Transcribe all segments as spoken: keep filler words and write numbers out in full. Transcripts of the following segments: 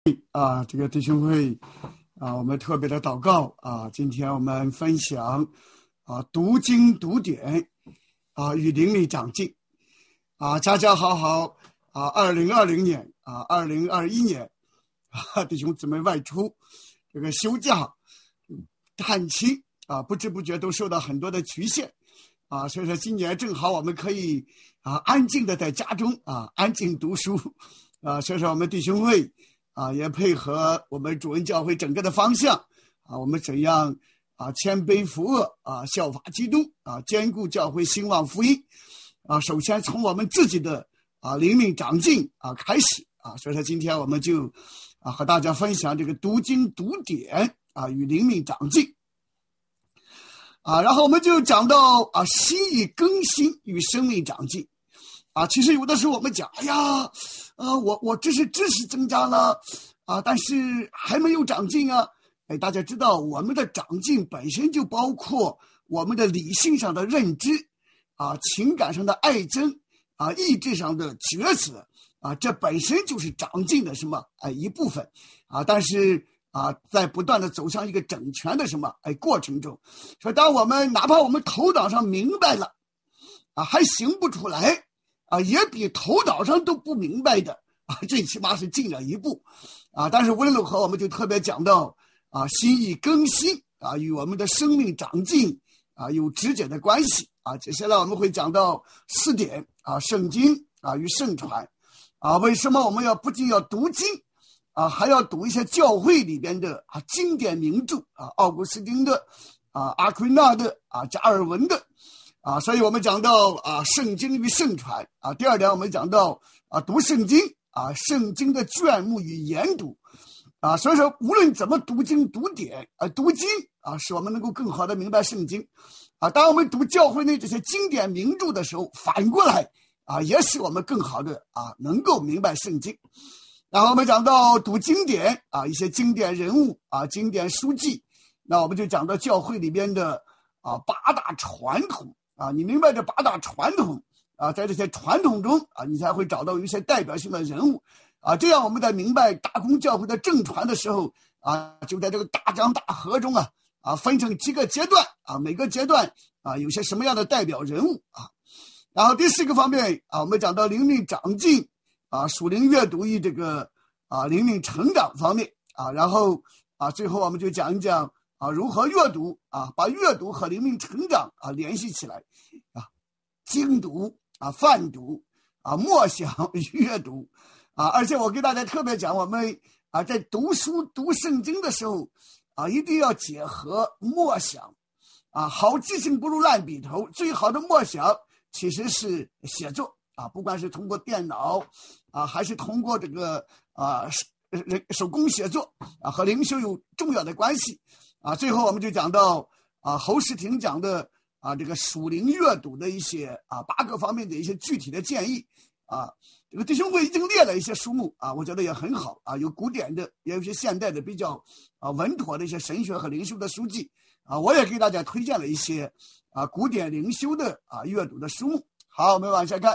啊，这个弟兄会啊，我们特别的祷告啊，今天我们分享啊读经读典啊与灵力长进啊，家家好好啊，二零二零年啊，二零二一年啊，弟兄姊妹外出这个休假探亲啊，不知不觉都受到很多的局限啊，所以说今年正好我们可以啊安静的在家中啊安静读书啊，所以说我们弟兄会啊，也配合我们主恩教会整个的方向啊，我们怎样啊谦卑服恶啊，效法基督啊，兼顾教会兴旺福音啊。首先从我们自己的啊灵命长进啊开始啊，所以说今天我们就啊和大家分享这个读经读典啊与灵命长进啊，然后我们就讲到啊心意更新与生命长进啊。其实有的时候我们讲，哎呀。啊，我我这是知识增加了啊，但是还没有长进啊。哎，大家知道我们的长进本身就包括我们的理性上的认知啊，情感上的爱憎啊，意志上的抉择啊，这本身就是长进的什么哎一部分啊。但是啊，在不断的走向一个整全的什么哎过程中，说当我们哪怕我们头脑上明白了啊，还行不出来。啊，也比头脑上都不明白的啊，最起码是进了一步啊。但是无论如何，我们就特别讲到啊，心意更新啊，与我们的生命长进啊有直接的关系啊。接下来我们会讲到四点啊，圣经啊与圣传啊，为什么我们要不仅要读经啊，还要读一些教会里边的啊经典名著啊，奥古斯丁的啊，阿奎那的啊，加尔文的。啊，所以我们讲到啊，圣经与圣传啊。第二点，我们讲到啊，读圣经啊，圣经的卷目与研读啊。所以说，无论怎么读经读典啊，读经啊，使我们能够更好的明白圣经啊。当我们读教会内这些经典名著的时候，反过来啊，也使我们更好的啊，能够明白圣经。然后我们讲到读经典啊，一些经典人物啊，经典书籍，那我们就讲到教会里边的啊八大传统。啊，你明白这八大传统啊，在这些传统中啊，你才会找到一些代表性的人物啊。这样我们在明白大公教会的正传的时候啊，就在这个大江大河中啊啊，分成几个阶段啊，每个阶段啊有些什么样的代表人物啊。然后第四个方面啊，我们讲到灵命长进啊，属灵阅读与这个啊灵命成长方面啊。然后啊，最后我们就讲一讲。啊，如何阅读啊？把阅读和灵命成长啊联系起来啊，精读啊，泛读啊，默想阅读啊，而且我给大家特别讲，我们啊在读书读圣经的时候啊，一定要结合默想啊，好记性不如烂笔头，最好的默想其实是写作啊，不管是通过电脑啊，还是通过这个啊手工写作啊，和灵修有重要的关系。啊，最后我们就讲到啊，侯世廷讲的啊，这个属灵阅读的一些啊八个方面的一些具体的建议啊。这个弟兄会已经列了一些书目啊，我觉得也很好啊，有古典的，也有一些现代的比较啊稳妥的一些神学和灵修的书籍啊。我也给大家推荐了一些啊古典灵修的啊阅读的书目。好，我们往下看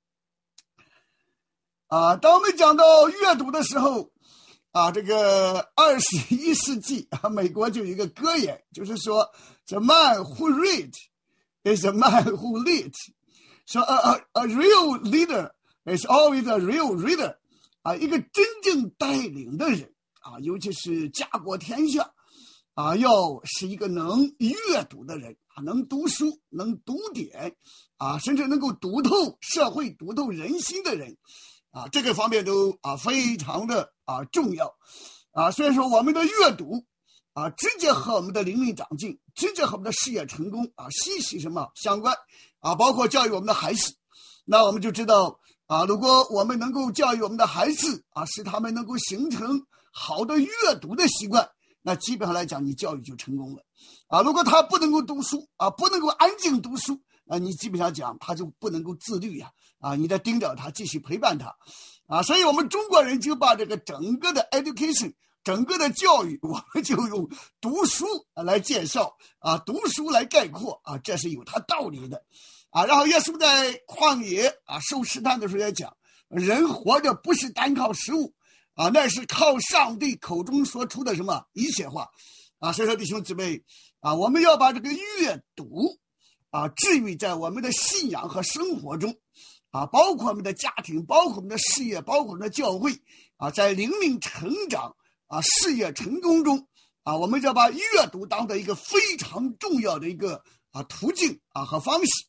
啊，当我们讲到阅读的时候。啊，这个二十一世纪啊，美国就有一个格言，就是说 ，The man who read is the man who lead。说 a, a, a real leader is always a real reader。啊，一个真正带领的人啊，尤其是家国天下啊，要是一个能阅读的人啊，能读书，能读典啊，甚至能够读透社会、读透人心的人。啊，这个方面都啊非常的啊重要啊，所以说我们的阅读啊，直接和我们的灵命长进，直接和我们的事业成功啊息息什么相关啊，包括教育我们的孩子。那我们就知道啊，如果我们能够教育我们的孩子啊，使他们能够形成好的阅读的习惯，那基本上来讲，你教育就成功了啊。如果他不能够读书啊，不能够安静读书。啊，你基本上讲他就不能够自律呀，啊，你得盯着他，继续陪伴他，啊，所以我们中国人就把这个整个的 education， 整个的教育，我们就用读书来介绍，啊，读书来概括，啊，这是有它道理的，啊，然后耶稣在旷野啊受试探的时候也讲，人活着不是单靠食物， 啊，那是靠上帝口中说出的什么一切话啊。所以说弟兄姊妹啊，我们要把这个阅读啊置于在我们的信仰和生活中啊，包括我们的家庭，包括我们的事业，包括我们的教会啊，在灵命成长啊事业成功中啊，我们要把阅读当做一个非常重要的一个啊途径啊和方式。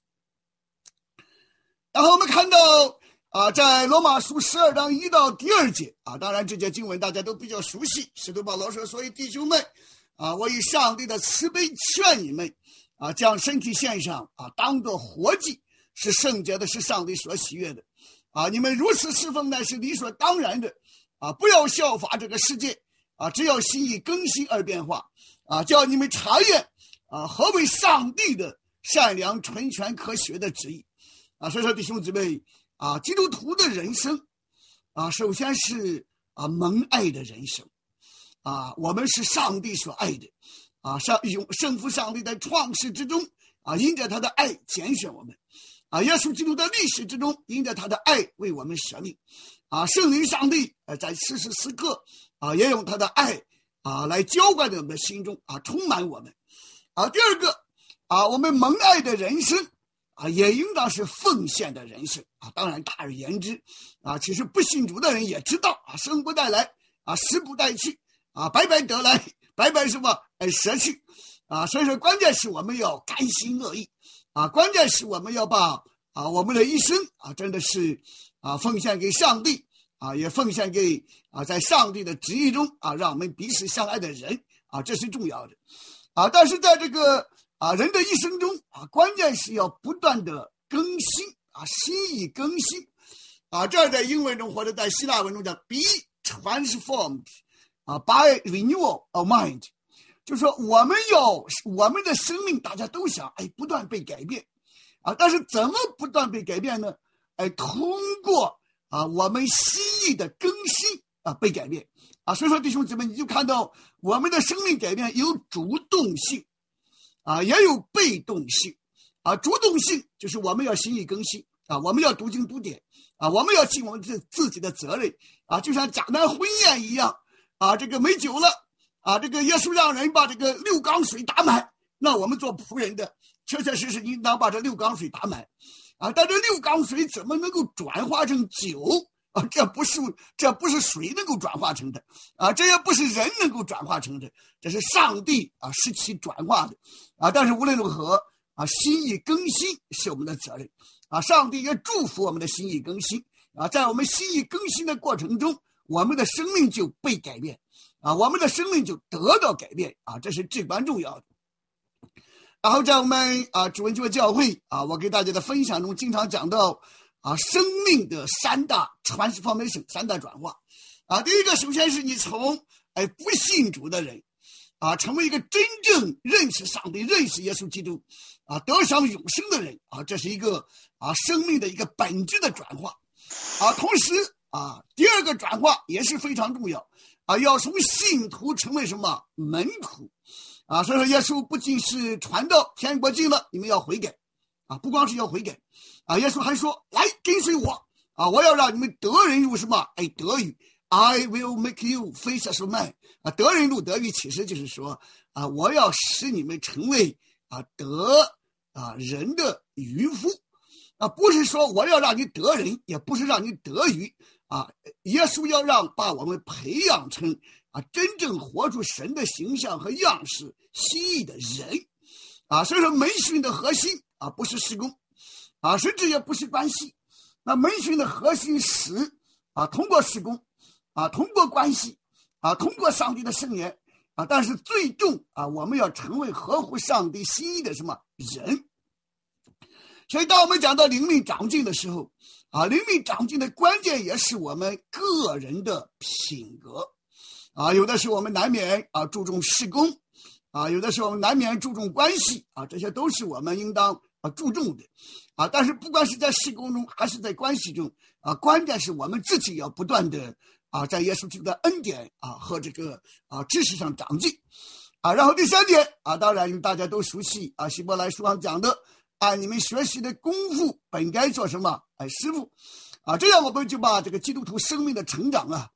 然后我们看到啊，在罗马书十二章一到第二节啊，当然这节经文大家都比较熟悉。使徒保罗说：“所以弟兄们啊，我以上帝的慈悲劝你们啊，将身体献上啊，当作活祭，是圣洁的，是上帝所喜悦的啊。你们如此侍奉乃是理所当然的啊，不要效法这个世界啊，只要心意更新而变化啊，叫你们查验啊，何为上帝的善良、纯全、可学的旨意啊。”所以说弟兄姊妹啊，基督徒的人生啊，首先是啊蒙爱的人生啊，我们是上帝所爱的啊，上圣父上帝在创世之中啊，因着他的爱拣选我们啊，耶稣基督的历史之中，因着他的爱为我们舍命啊，圣灵上帝呃在时时时刻啊，也用他的爱啊来浇灌在我们的心中啊，充满我们啊。第二个啊，我们蒙爱的人生啊，也应当是奉献的人生啊。当然，大而言之啊，其实不信主的人也知道啊，生不带来啊，死不带去啊，白白得来，白白什么哎舍去啊。所以说，关键是我们要甘心乐意啊，关键是我们要把啊我们的一生啊，真的是啊奉献给上帝啊，也奉献给啊在上帝的旨意中啊，让我们彼此相爱的人啊，这是重要的啊。但是在这个啊，人的一生中啊，关键是要不断的更新啊，心意更新啊。这在英文中或者在希腊文中叫 be transformed 啊 by renewal of mind， 就是说我们要我们的生命，大家都想哎不断被改变啊，但是怎么不断被改变呢？哎，通过啊我们心意的更新啊被改变啊。所以说弟兄姊妹，你就看到我们的生命改变有主动性。啊，也有被动性啊。主动性就是我们要心意更新啊，我们要读经读典啊，我们要尽我们自自己的责任啊，就像迦南婚宴一样啊，这个没酒了啊，这个耶稣让人把这个六缸水打满，那我们做仆人的确确实实应当把这六缸水打满啊，但这六缸水怎么能够转化成酒啊？这不是这不是水能够转化成的啊，这也不是人能够转化成的，这是上帝啊使其转化的啊。但是无论如何啊，心意更新是我们的责任啊，上帝也祝福我们的心意更新啊，在我们心意更新的过程中，我们的生命就被改变啊，我们的生命就得到改变啊，这是至关重要的。然后在我们啊主恩教教会啊，我给大家的分享中经常讲到啊，生命的三大transformation，三大转化啊。第一个，首先是你从哎不信主的人啊，成为一个真正认识上帝、认识耶稣基督啊，得享永生的人啊，这是一个啊生命的一个本质的转化啊。同时啊，第二个转化也是非常重要啊，要从信徒成为什么门徒啊。所以说，耶稣不仅是传道天国近了，你们要悔改啊，不光是要悔改。啊，耶稣还说：“来跟随我啊！我要让你们得人如什么？哎，得语 ，I will make you fishes of men 啊！得人如得语，其实就是说啊，我要使你们成为啊得啊人的渔夫啊，不是说我要让你得人，也不是让你得鱼啊。耶稣要让把我们培养成啊真正活出神的形象和样式心意的人啊。所以说，门训的核心啊，不是事工。”啊，甚至也不是关系。那门训的核心是啊，通过事工啊，通过关系啊，通过上帝的圣言啊，但是最终啊，我们要成为合乎上帝心意的什么人。所以，当我们讲到灵命长进的时候啊，灵命长进的关键也是我们个人的品格啊。有的时候我们难免啊注重事工啊，有的时候我们难免注重关系啊，这些都是我们应当啊注重的。啊，但是不管是在事工中还是在关系中啊，关键是我们自己要不断的啊，在耶稣基督的恩典啊和这个啊知识上长进啊。然后第三点啊，当然大家都熟悉啊，希伯来书上讲的，按你们学习的功夫本该做什么？哎，师傅啊，这样我们就把这个基督徒生命的成长啊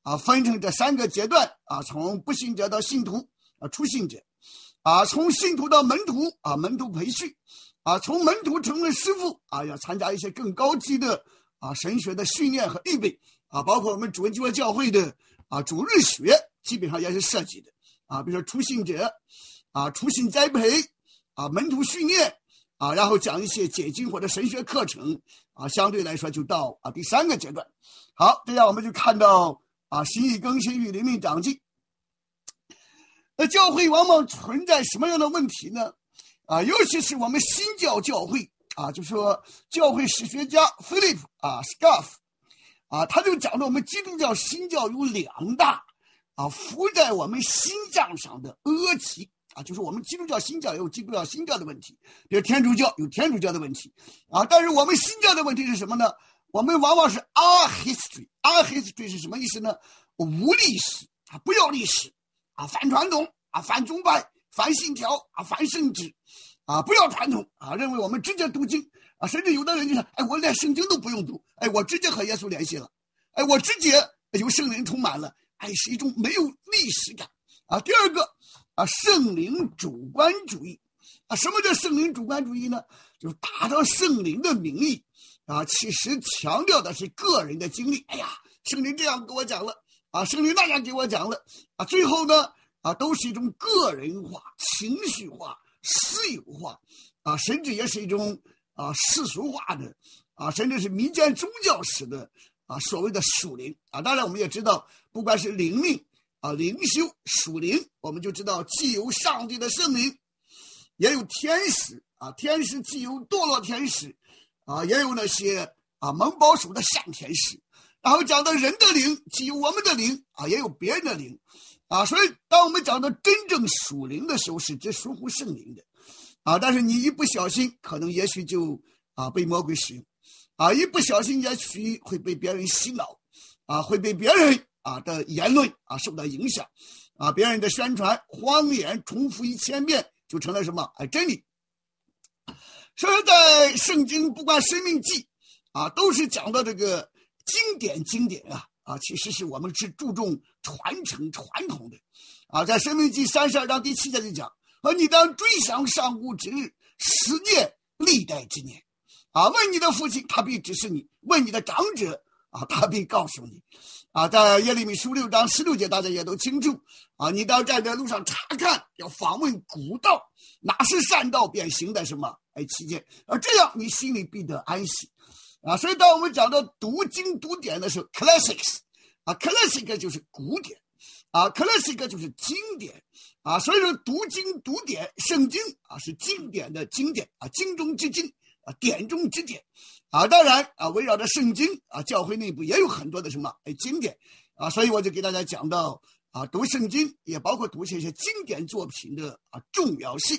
啊分成这三个阶段啊，从不信者到信徒啊，初信者啊，从信徒到门徒啊，门徒培训啊，从门徒成为师傅啊，要参加一些更高级的啊神学的训练和预备啊，包括我们主恩基督教会的啊主日学基本上也是涉及的啊，比如说初信者啊，初信栽培啊，门徒训练啊，然后讲一些解经或者神学课程啊，相对来说就到啊第三个阶段。好，这样我们就看到啊，心意更新与灵命长进。那教会往往存在什么样的问题呢？啊，尤其是我们新教教会啊，就说教会史学家 Philip 啊 Scaff 啊，他就讲到我们基督教新教有两大啊浮在我们心脏上的恶疾啊，就是我们基督教新教也有基督教新教的问题，比如天主教有天主教的问题啊，但是我们新教的问题是什么呢？我们往往是 our history， our history 是什么意思呢？无历史啊，不要历史啊，反传统啊，反宗派，反信条啊，反圣旨啊，不要传统啊，认为我们直接读经啊，甚至有的人就说，哎，我连圣经都不用读，哎，我直接和耶稣联系了，哎，我直接有圣灵充满了，哎，是一种没有历史感啊。第二个啊，圣灵主观主义啊，什么叫圣灵主观主义呢？就是打着圣灵的名义啊，其实强调的是个人的经历。哎呀，圣灵这样跟我讲了啊，圣灵那样给我讲了啊，最后呢啊，都是一种个人化、情绪化、私有化啊，甚至也是一种啊世俗化的啊，甚至是民间宗教式的啊所谓的属灵啊。当然，我们也知道，不管是灵命啊、灵修、属灵，我们就知道既有上帝的圣灵，也有天使啊，天使既有堕落天使啊，也有那些啊蒙保守的善天使。然后讲到人的灵，既有我们的灵啊，也有别人的灵啊。所以当我们讲到真正属灵的时候，是指属乎圣灵的啊。但是你一不小心，可能也许就啊被魔鬼使用啊，一不小心也许会被别人洗脑啊，会被别人啊的言论啊受到影响啊，别人的宣传谎言重复一千遍就成了什么哎真理。所以在圣经不管生命记啊，都是讲到这个经典经典啊啊，其实是我们是注重传承传统的啊。在生命记三十二章第七节就讲，啊，你当追想上古之日，思念历代之年啊，问你的父亲，他必指示你；问你的长者啊，他必告诉你啊。在耶利米书六章十六节，大家也都清楚啊。你当站在路上查看，要访问古道，哪是善道，便行在什么哎其间，而这样你心里必得安息啊。所以当我们讲到读经读典的时候 ，classics 啊 ，classic 就是古典啊 ，classic 就是经典啊。所以说读经读典，圣经啊是经典的经典啊，经中之经啊，典中之典啊。当然啊，围绕着圣经啊，教会内部也有很多的什么哎经典啊。所以我就给大家讲到啊，读圣经也包括读这些经典作品的啊重要性。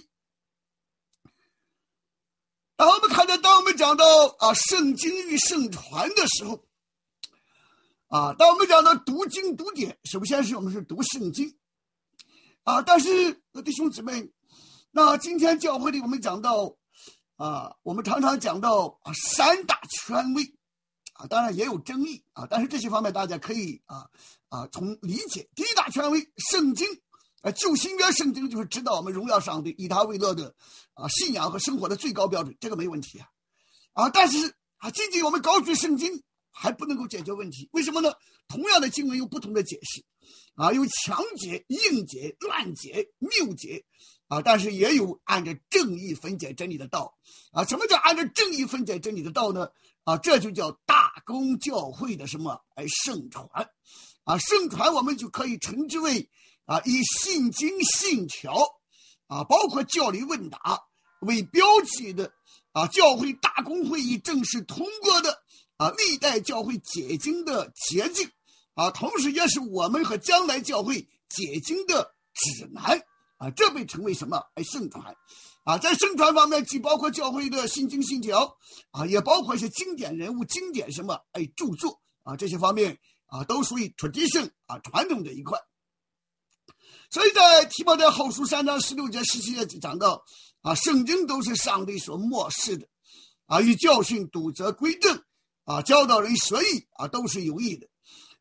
然后我们看到，当我们讲到啊圣经与圣传的时候，啊，当我们讲到读经读典，首先是我们是读圣经，啊，但是弟兄姊妹，那今天教会里我们讲到，啊，我们常常讲到啊三大权威，啊，当然也有争议啊，但是这些方面大家可以啊啊从理解。第一大权威，圣经。呃，旧新约圣经就是指导我们荣耀上帝、以他为乐的啊信仰和生活的最高标准，这个没问题啊。啊，但是啊，仅仅我们高举圣经还不能够解决问题，为什么呢？同样的经文有不同的解释，啊，有强解、硬解、乱解、谬解，啊，但是也有按照正义分解真理的道，啊，什么叫按照正义分解真理的道呢？啊，这就叫大公教会的什么？哎，圣传，啊，圣传我们就可以称之为。啊，以信经信条啊，包括教理问答为标记的啊，教会大公会议正式通过的啊，历代教会解经的捷径啊，同时也是我们和将来教会解经的指南啊，这被称为什么？哎，圣传啊，在圣传方面，既包括教会的信经信条啊，也包括一些经典人物、经典什么哎著作啊，这些方面啊，都属于 tradition 啊传统这一块。所以在提摩太后书三章十六节十七节讲到啊，圣经都是上帝所默示的啊，与教训、督责、归正啊，教导人学义啊，都是有益的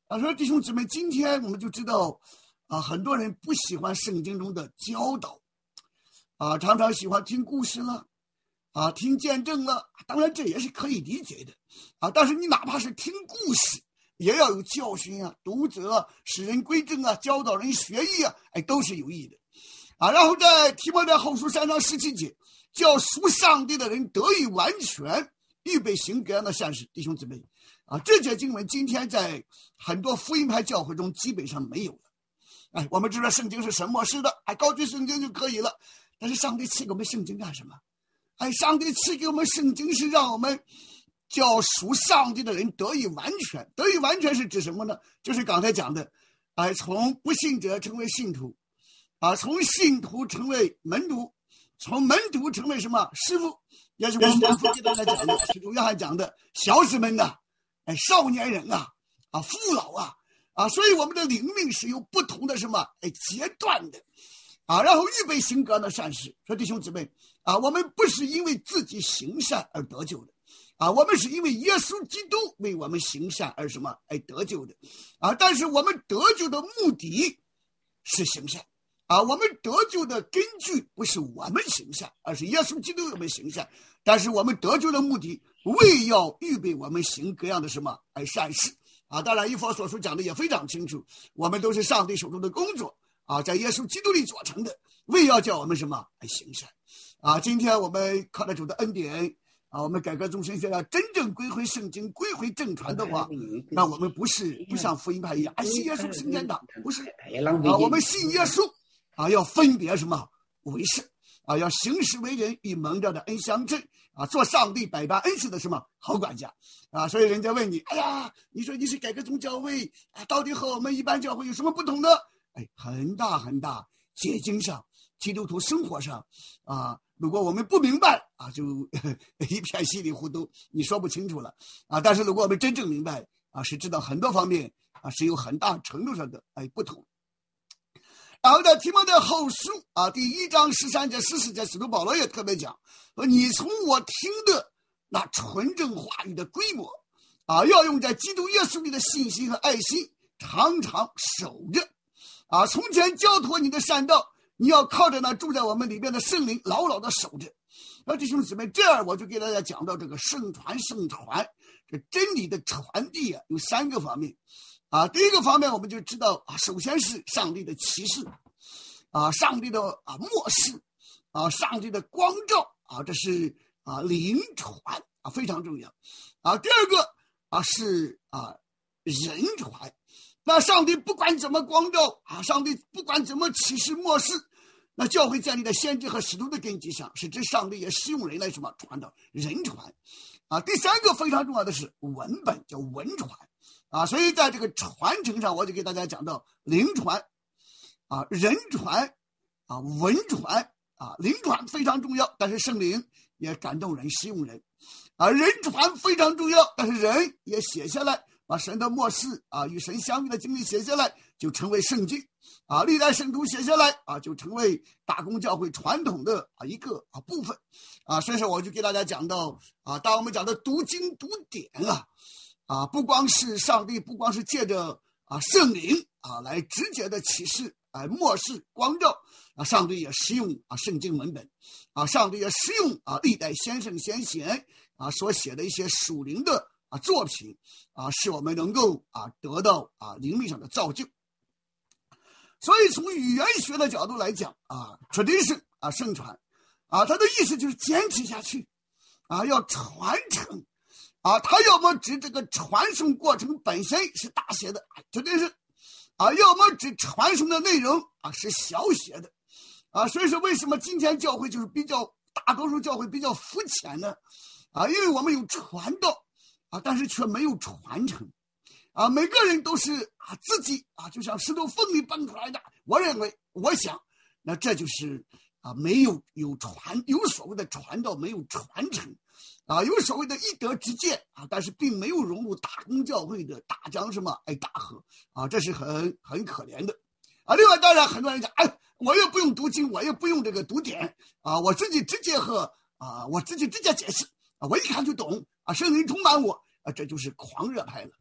啊，说弟兄姊妹，今天我们就知道啊，很多人不喜欢圣经中的教导啊，常常喜欢听故事了啊，听见证了，当然这也是可以理解的啊，但是你哪怕是听故事也要有教训啊，读者使人归正啊，教导人学艺啊，哎，都是有益的啊。然后在提摩太后书三章十七节，叫属上帝的人得以完全，预备行各样的善事。弟兄姊妹啊，这节经文今天在很多福音派教会中基本上没有了。哎，我们知道圣经是神默示的，哎，高举圣经就可以了。但是上帝赐给我们圣经干什么？哎，上帝赐给我们圣经是让我们叫属上帝的人得以完全。得以完全是指什么呢？就是刚才讲的，哎，从不信者成为信徒，啊，从信徒成为门徒，从门徒成为什么师傅，也是我们往复记得来讲的，使徒约翰讲的小子们呐，哎，少年人啊，啊，父老啊，啊，所以我们的灵命是有不同的什么哎阶段的，啊，然后预备行各样的善事。说弟兄姊妹啊，我们不是因为自己行善而得救的，啊，我们是因为耶稣基督为我们行善而什么哎得救的，啊，但是我们得救的目的是行善。啊，我们得救的根据不是我们行善，而是耶稣基督为我们行善。但是我们得救的目的，为要预备我们行各样的什么哎善事啊。当然，以弗所书讲的也非常清楚，我们都是上帝手中的工作啊，在耶稣基督里做成的，为要叫我们什么哎行善啊。今天我们靠着主的恩典啊，我们改革中神学要真正归回圣经，归回正传的话，那我们不是不像福音派一样啊，信耶稣升天堂，不是啊，我们信耶稣。啊，要分别什么为圣啊，要行事为人与蒙召的恩相称啊，做上帝百般恩赐的什么好管家啊。所以人家问你，哎呀，你说你是改革宗教会啊，到底和我们一般教会有什么不同呢？哎，很大很大，解经上、基督徒生活上啊，如果我们不明白啊，就一片稀里糊涂，你说不清楚了啊。但是如果我们真正明白啊，是知道很多方面啊是有很大程度上的哎不同。然后在提摩太后书啊第一章十三节十四节，使徒保罗也特别讲说，你从我听的那纯正话语的规模啊，要用在基督耶稣里的信心和爱心常常守着啊。从前交托你的善道，你要靠着那住在我们里面的圣灵牢牢的守着。那弟兄姊妹，这样我就给大家讲到这个圣传圣传这真理的传递啊，有三个方面啊。第一个方面我们就知道啊，首先是上帝的启示啊，上帝的啊默示啊，上帝的光照啊，这是啊灵传啊，非常重要啊。第二个啊是啊人传，那上帝不管怎么光照啊，上帝不管怎么启示默示，那教会建立在先知和使徒的根基上，是指上帝也使用人来什么传道，人传啊。第三个非常重要的是文本，叫文传啊。所以在这个传承上，我就给大家讲到灵传啊，人传啊，文传啊。灵传非常重要，但是圣灵也感动人，使用人啊。人传非常重要，但是人也写下来，把神的默示啊，与神相遇的经历写下来，就成为圣经啊。历代圣徒写下来啊，就成为大公教会传统的啊一个啊部分啊。所以说我就给大家讲到啊，当我们讲的读经读典啊啊，不光是上帝，不光是借着啊圣灵啊来直接的启示啊默示光照啊，上帝也使用啊圣经文本啊，上帝也使用啊历代先圣先贤啊所写的一些属灵的啊作品啊，使我们能够啊得到啊灵命上的造就。所以从语言学的角度来讲啊 tradition 啊圣传啊，它的意思就是坚持下去啊，要传承啊，它要么指这个传承过程本身是大写的 tradition 啊，要么指传承的内容啊是小写的啊。所以说为什么今天教会就是比较大多数教会比较肤浅呢？啊，因为我们有传道啊，但是却没有传承啊。每个人都是啊自己啊，就像石头缝里蹦出来的。我认为，我想，那这就是啊没有有传有所谓的传道，没有传承啊，有所谓的一德之见啊，但是并没有融入大公教会的大江什么哎大河啊，这是很很可怜的啊。另外，当然很多人讲，哎，我也不用读经，我也不用这个读典啊，我自己直接和啊我自己直接解释啊，我一看就懂啊，圣灵充满我啊，这就是狂热派了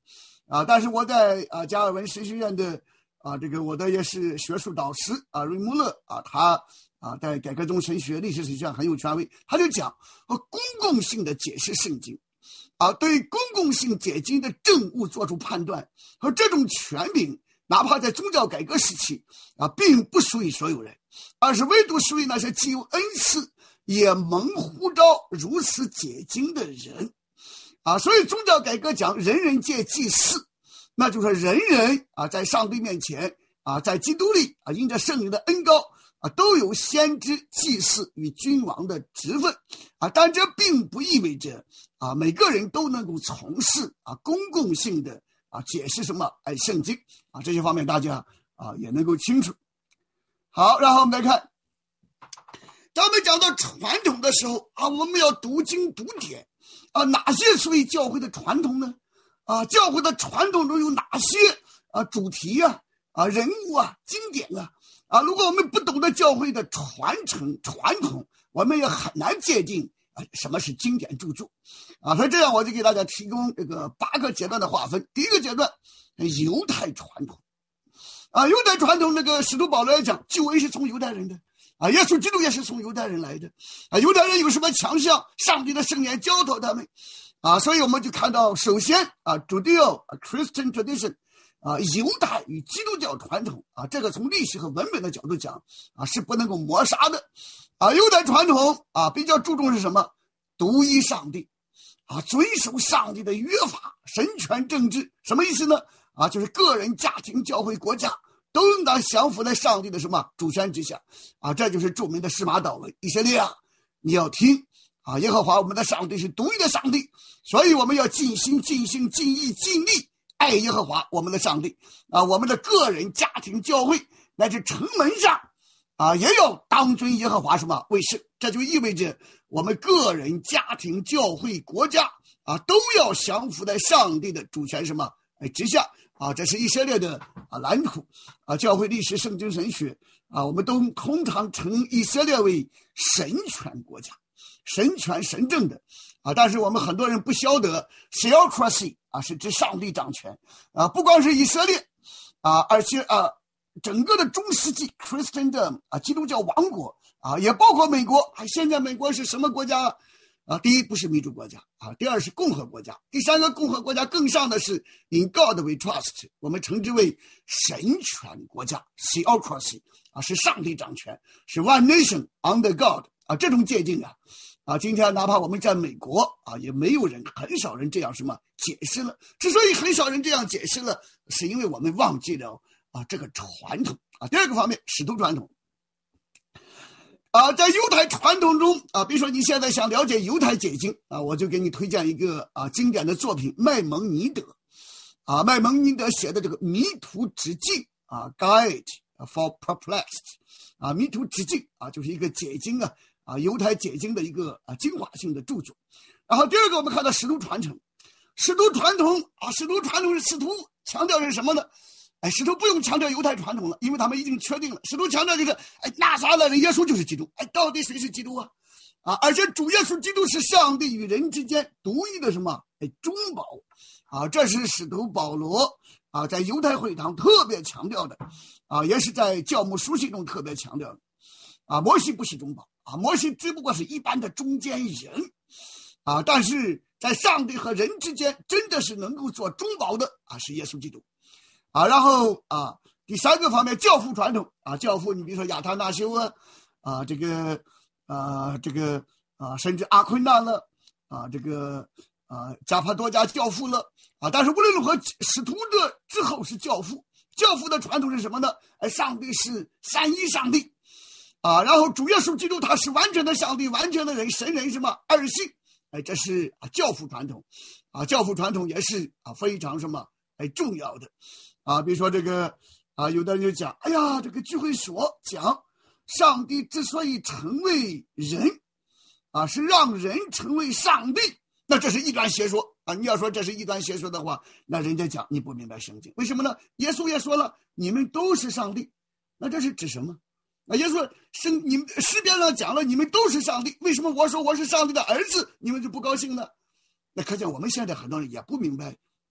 啊，但是我在啊加尔文神学院的啊这个我的也是学术导师啊瑞穆勒啊，他啊在改革中神学历史神学上很有权威，他就讲和公共性的解释圣经啊，对公共性解经的政务做出判断，和这种权柄哪怕在宗教改革时期啊，并不属于所有人，而是唯独属于那些既有恩赐也蒙呼召如此解经的人啊。所以宗教改革讲人人皆祭司，那就是人人啊在上帝面前啊，在基督里啊，因着圣灵的恩膏啊，都有先知、祭司与君王的职分啊。但这并不意味着啊每个人都能够从事啊公共性的啊解释什么哎圣经啊，这些方面大家啊也能够清楚。好，然后我们来看，当我们讲到传统的时候啊，我们要读经读典啊，哪些属于教会的传统呢？啊，教会的传统中有哪些啊主题啊、啊人物啊、经典啊？啊，如果我们不懂得教会的传承传统，我们也很难界定啊什么是经典著作啊。所以这样我就给大家提供这个八个阶段的划分。第一个阶段，犹太传统啊，犹太传统那个使徒保罗来讲，救恩是从犹太人的啊，耶稣基督也是从犹太人来的啊。犹太人有什么强项？上帝的圣言教导他们啊，所以我们就看到，首先啊 ，Judeo Christian tradition 啊，犹太与基督教传统啊，这个从历史和文本的角度讲啊，是不能够抹杀的啊。犹太传统啊，比较注重是什么？独一上帝啊，遵守上帝的约法，神权政治，什么意思呢？啊，就是个人、家庭、教会、国家都应当降服在上帝的什么主权之下啊。这就是著名的示玛祷文：以色列啊，你要听啊，耶和华我们的上帝是独一的上帝，所以我们要尽心、尽性、尽意、尽力爱耶和华我们的上帝啊。我们的个人、家庭、教会乃至城门上啊，也要当尊耶和华什么为圣。这就意味着我们个人、家庭、教会、国家啊，都要降服在上帝的主权什么哎之下啊。这是以色列的啊蓝图啊。教会历史、圣经神学啊，我们都通常称以色列为神权国家，神权神政的啊。但是我们很多人不晓得 theocracy 啊是指上帝掌权啊，不光是以色列啊，而且啊整个的中世纪 Christendom 啊基督教王国啊，也包括美国啊。现在美国是什么国家啊？第一不是民主国家啊，第二是共和国家，第三个共和国家更上的是 in God we trust， 我们称之为神权国家 theocracy 啊，是上帝掌权，是 one nation under God 啊。这种界定啊啊，今天哪怕我们在美国啊，也没有人很少人这样什么解释了。之所以很少人这样解释了，是因为我们忘记了啊这个传统啊。第二个方面，使徒传统啊，在犹太传统中啊，比如说你现在想了解犹太解经啊，我就给你推荐一个啊经典的作品麦蒙尼德啊，麦蒙尼德写的这个迷途之境啊 Guide for Perplexed 啊，迷途之境啊，就是一个解经啊啊犹太解经的一个啊精华性的著作。然后第二个我们看到使徒传承，使徒传统啊，使徒传统是使徒强调是什么呢？哎，使徒不用强调犹太传统了，因为他们已经确定了。使徒强调就是，哎，拿撒勒人耶稣就是基督。哎，到底谁是基督啊？啊，而且主耶稣基督是上帝与人之间独一的什么？哎，中保。啊，这是使徒保罗啊在犹太会堂特别强调的，啊，也是在教牧书信中特别强调的。啊，摩西不是中保啊，摩西只不过是一般的中间人。啊，但是在上帝和人之间真的是能够做中保的啊，是耶稣基督。啊，然后啊，第三个方面，教父传统啊，教父，你比如说亚他那修啊，啊，这个啊，这个啊，甚至阿昆那了啊，这个啊，加帕多加教父了啊。但是无论如何，使徒的之后是教父，教父的传统是什么呢？哎，上帝是三一上帝啊，然后主耶稣基督他是完全的上帝，完全的人，神人什么二性，哎，这是啊教父传统啊，教父传统也是啊非常什么哎重要的。啊，比如说这个啊，有的人就讲，哎呀，这个聚会所讲，上帝之所以成为人，啊，是让人成为上帝，那这是异端邪说啊！你要说这是异端邪说的话，那人家讲你不明白圣经，为什么呢？耶稣也说了，你们都是上帝，那这是指什么？啊，耶稣说是你们诗篇上讲了，你们都是上帝，为什么我说我是上帝的儿子，你们就不高兴呢？那可见我们现在很多人也不明白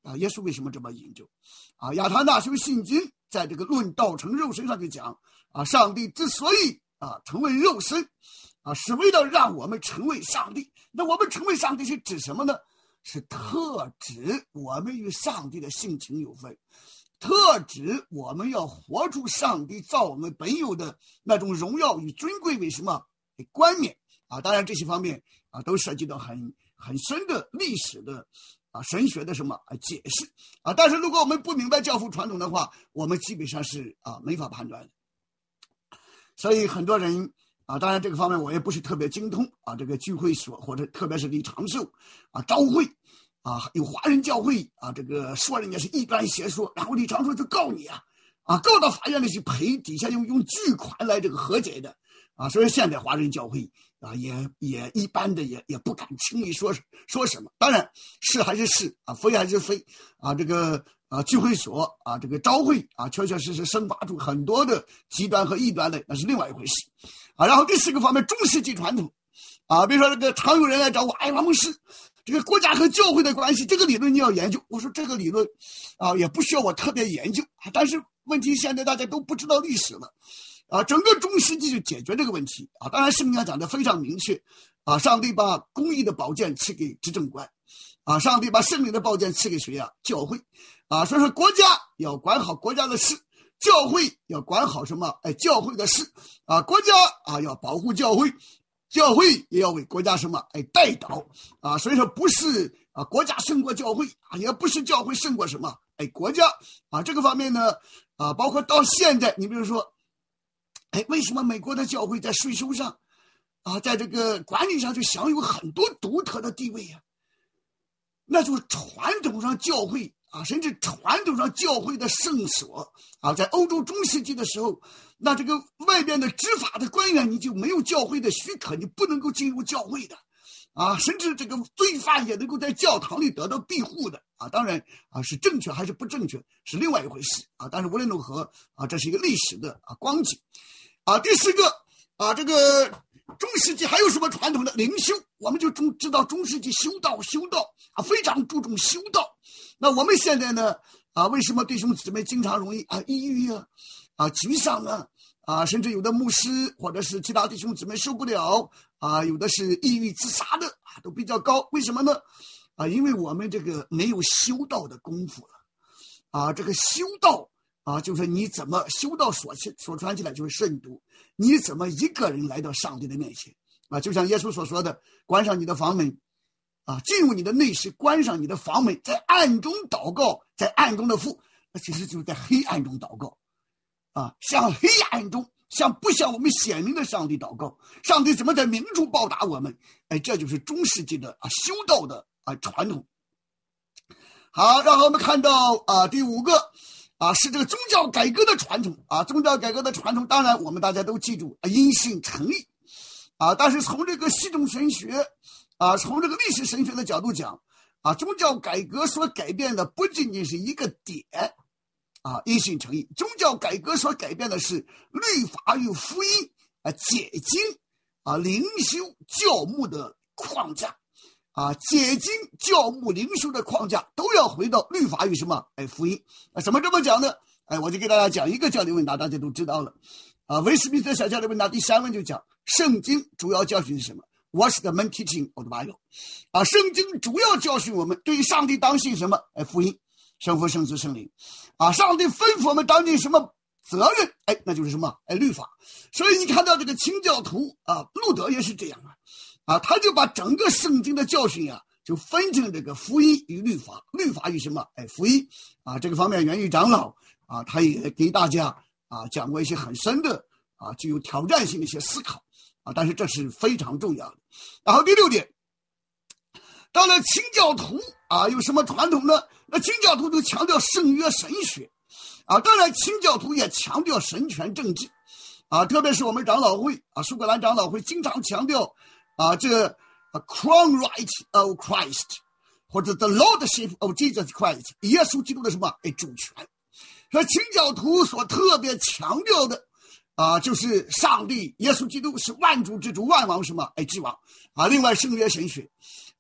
啊，耶稣为什么这么研究？啊，亚他那修信经在这个论道成肉身上就讲啊，上帝之所以啊成为肉身啊，是为了让我们成为上帝。那我们成为上帝是指什么呢？是特指我们与上帝的性情有分，特指我们要活出上帝造我们本有的那种荣耀与尊贵为什么冠冕啊。当然这些方面啊都涉及到很很深的历史的啊神学的什么啊解释啊。但是如果我们不明白教父传统的话，我们基本上是啊没法判断的。所以很多人啊，当然这个方面我也不是特别精通啊。这个聚会所或者特别是李长寿啊召会啊，有华人教会啊，这个说人家是异端邪说，然后李长寿就告你啊，啊告到法院里去赔，底下用用巨款来这个和解的啊。所以现在华人教会啊，也也一般的也也不敢轻易说说什么。当然是还是是啊，非还是非啊，这个。啊，聚会所啊，这个召会啊，确确实实生发出很多的极端和异端的，那是另外一回事啊。然后第四个方面，中世纪传统啊，比如说这个常有人来找我，哎，王牧师，这个国家和教会的关系，这个理论你要研究。我说这个理论啊，也不需要我特别研究啊。但是问题现在大家都不知道历史了啊，整个中世纪就解决这个问题啊。当然圣经讲的非常明确啊，上帝把公义的宝剑赐给执政官。啊，上帝把圣灵的宝剑赐给谁啊？教会啊，所以说国家要管好国家的事，教会要管好什么？哎，教会的事啊，国家啊要保护教会，教会也要为国家什么？哎，代祷啊，所以说不是啊国家胜过教会啊，也不是教会胜过什么？哎，国家啊，这个方面呢啊，包括到现在，你比如说，哎，为什么美国的教会在税收上啊，在这个管理上就享有很多独特的地位呀？那就是传统上教会啊，甚至传统上教会的圣所啊，在欧洲中世纪的时候，那这个外边的执法的官员你就没有教会的许可，你不能够进入教会的啊，甚至这个罪犯也能够在教堂里得到庇护的啊。当然啊，是正确还是不正确是另外一回事啊。但是无论如何啊，这是一个历史的啊光景啊。第四个啊，这个中世纪还有什么传统的灵修？我们就中知道中世纪修道修道啊，非常注重修道。那我们现在呢啊，为什么弟兄姊妹经常容易啊抑郁啊啊沮丧啊啊，甚至有的牧师或者是其他弟兄姊妹受不了啊，有的是抑郁自杀的啊，都比较高。为什么呢？啊，因为我们这个没有修道的功夫了啊，这个修道。啊，就是你怎么修道所所传起来就是慎独，你怎么一个人来到上帝的面前啊？就像耶稣所说的，关上你的房门，啊，进入你的内室，关上你的房门，在暗中祷告，在暗中的父，那其实就是在黑暗中祷告，啊，向黑暗中，向不向我们显明的上帝祷告，上帝怎么在明处报答我们？哎，这就是中世纪的啊修道的啊传统。好，然后我们看到啊第五个。啊，是这个宗教改革的传统啊，宗教改革的传统，当然我们大家都记住啊，因信称义啊。但是从这个系统神学啊，从这个历史神学的角度讲啊，宗教改革所改变的不仅仅是一个点啊，因信称义，宗教改革所改变的是律法与福音啊，解经啊，灵修教牧的框架。啊，解经教牧灵修的框架都要回到律法与什么？哎，福音。啊，怎么这么讲呢？哎，我就给大家讲一个教理问答，大家都知道了。啊，威斯敏斯特小教理问答第三问就讲，圣经主要教训是什么 ？What's the main teaching of the Bible？ 啊，圣经主要教训我们对于上帝当信什么？哎，福音，圣父、圣子、圣灵。啊，上帝吩咐我们当尽什么责任？哎，那就是什么？哎，律法。所以你看到这个清教徒啊，路德也是这样啊。啊，他就把整个圣经的教训啊，就分成这个福音与律法，律法与什么？哎，福音啊，这个方面源于长老啊，他也给大家啊讲过一些很深的啊，具有挑战性的一些思考啊，但是这是非常重要的。然后第六点，到了清教徒啊，有什么传统呢？那清教徒就强调圣约神学啊，当然清教徒也强调神权政治啊，特别是我们长老会啊，苏格兰长老会经常强调。啊，这 a crown right of Christ， 或者 the lordship of Jesus Christ， 耶稣基督的什么？哎，主权。所以清教徒所特别强调的啊，就是上帝耶稣基督是万主之主，万王什么？哎，之王啊。另外圣约神学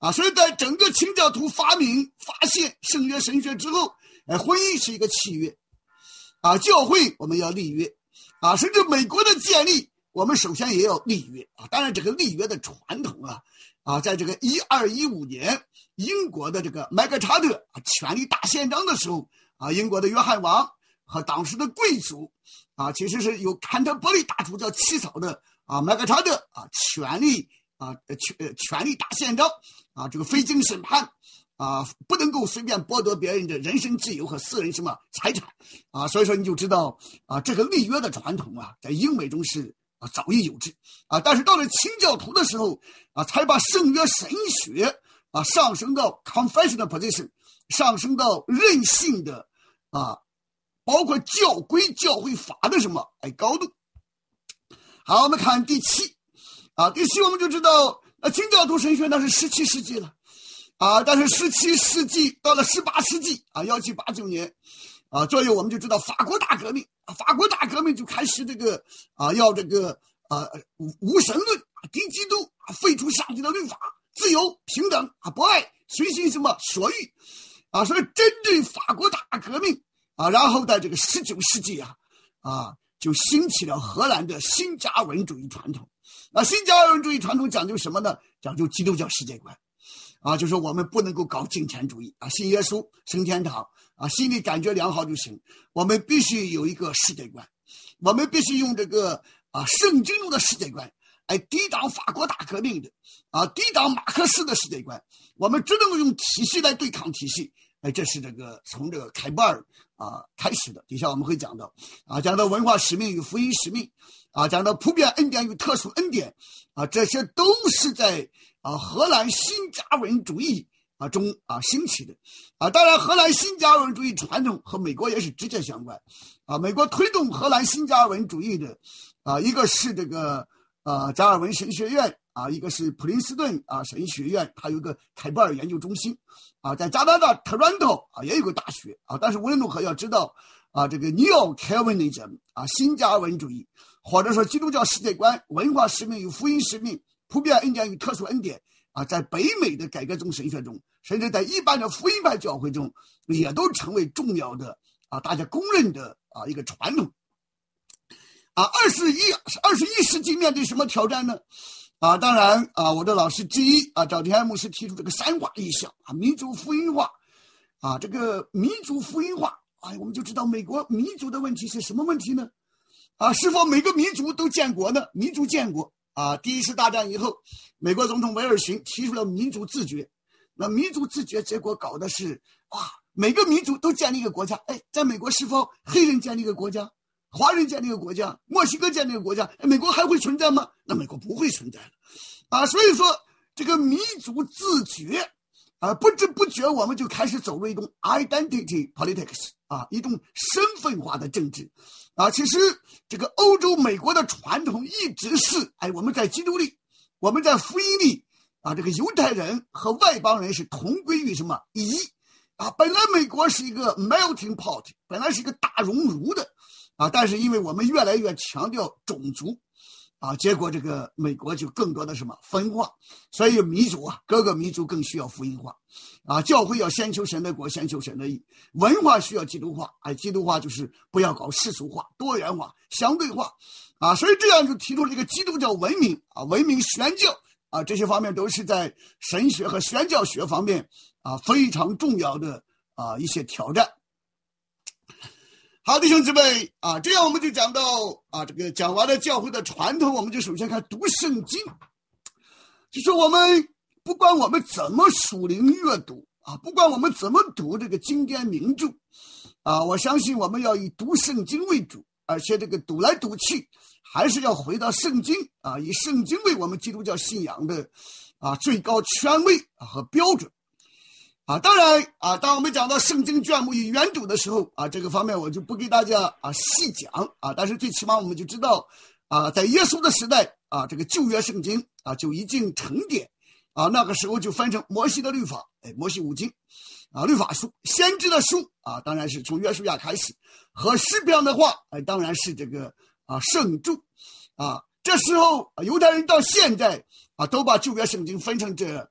啊，所以在整个清教徒发明发现圣约神学之后，哎，婚姻是一个契约啊，教会我们要立约啊，甚至美国的建立，我们首先也要立约啊。当然，这个立约的传统啊啊，在这个一二一五年，英国的这个麦克查特啊权力大宪章的时候啊，英国的约翰王和当时的贵族啊，其实是由坎特伯利大主教起草的啊，麦克查特啊权力啊权权力大宪章啊，这个非经审判啊，不能够随便剥夺别人的人身自由和私人什么财产啊，所以说你就知道啊，这个立约的传统啊，在英美中是啊早已有之啊，但是到了清教徒的时候啊，才把圣约神学啊上升到 confessional position， 上升到任性的啊，包括教规教会法的什么哎高度。好，我们看第七啊，第七我们就知道，呃，清教徒神学那是十七世纪了。啊，但是十七世纪到了十八世纪啊，一七八九年啊左右，我们就知道法国大革命啊，法国大革命就开始这个啊，要这个啊无神论、敌基督啊，废除上帝的律法，自由、平等啊，博爱、随心什么所欲啊，所以针对法国大革命啊，然后在这个十九世纪啊啊，就兴起了荷兰的新加尔文主义传统啊，新加尔文主义传统讲究什么呢？讲究基督教世界观。啊，就说我们不能够搞金钱主义啊，信耶稣升天堂啊，心里感觉良好就行。我们必须有一个世界观，我们必须用这个啊圣经中的世界观，哎，抵挡法国大革命的啊，抵挡马克思的世界观。我们只能够用体系来对抗体系，哎，这是这个从这个凯布尔啊开始的。底下我们会讲到啊，讲到文化使命与福音使命啊，讲到普遍恩典与特殊恩典啊，这些都是在啊，荷兰新加尔文主义啊中啊兴起的啊，当然荷兰新加尔文主义传统和美国也是直接相关啊。美国推动荷兰新加尔文主义的啊，一个是这个呃加尔文神学院啊，一个是普林斯顿啊神学院，还有一个凯布尔研究中心啊，在加拿大 Toronto 啊也有个大学啊。但是无论如何要知道啊，这个 Neo Calvinism 啊新加尔文主义，或者说基督教世界观、文化使命与福音使命、普遍恩典与特殊恩典啊，在北美的改革宗神学中，甚至在一般的福音派教会中，也都成为重要的啊，大家公认的啊一个传统。啊，二十一二十一世纪面对什么挑战呢？啊，当然啊，我的老师之一啊，赵天安牧师提出这个三化意向啊，民族福音化啊，这个民族福音化啊，我们就知道美国民族的问题是什么问题呢？啊，是否每个民族都建国呢？民族建国。啊，第一次大战以后，美国总统威尔逊提出了民族自决。那民族自决结果搞的是，哇，每个民族都建立一个国家。哎，在美国是否黑人建立一个国家，华人建立一个国家，墨西哥建立一个国家，美国还会存在吗？那美国不会存在了。啊，所以说这个民族自决啊，不知不觉我们就开始走入一种 identity politics 啊，一种身份化的政治。啊，其实这个欧洲、美国的传统一直是，哎，我们在基督里，我们在福音里，啊，这个犹太人和外邦人是同归于什么一啊？本来美国是一个 melting pot， 本来是一个大熔炉的啊，但是因为我们越来越强调种族啊，结果这个美国就更多的什么分化，所以民族啊，各个民族更需要福音化啊，教会要先求神的国，先求神的义，文化需要基督化，哎，基督化就是不要搞世俗化、多元化、相对化啊，所以这样就提出了这个基督教文明啊，文明宣教啊，这些方面都是在神学和宣教学方面啊非常重要的啊一些挑战。好，弟兄姊妹啊，这样我们就讲到啊，这个讲完了教会的传统，我们就首先看读圣经，就是我们不管我们怎么属灵阅读啊，不管我们怎么读这个经典名著啊，我相信我们要以读圣经为主，而且这个读来读去还是要回到圣经啊，以圣经为我们基督教信仰的啊最高权威和标准。啊，当然啊，当我们讲到圣经卷目与原主的时候啊，这个方面我就不给大家啊细讲啊，但是最起码我们就知道啊，在耶稣的时代啊，这个旧约圣经啊就已经成典啊，那个时候就分成摩西的律法，哎，摩西五经啊，律法书、先知的书啊，当然是从约书亚开始，和诗篇的话，哎，当然是这个啊圣著啊。这时候犹太人到现在啊，都把旧约圣经分成这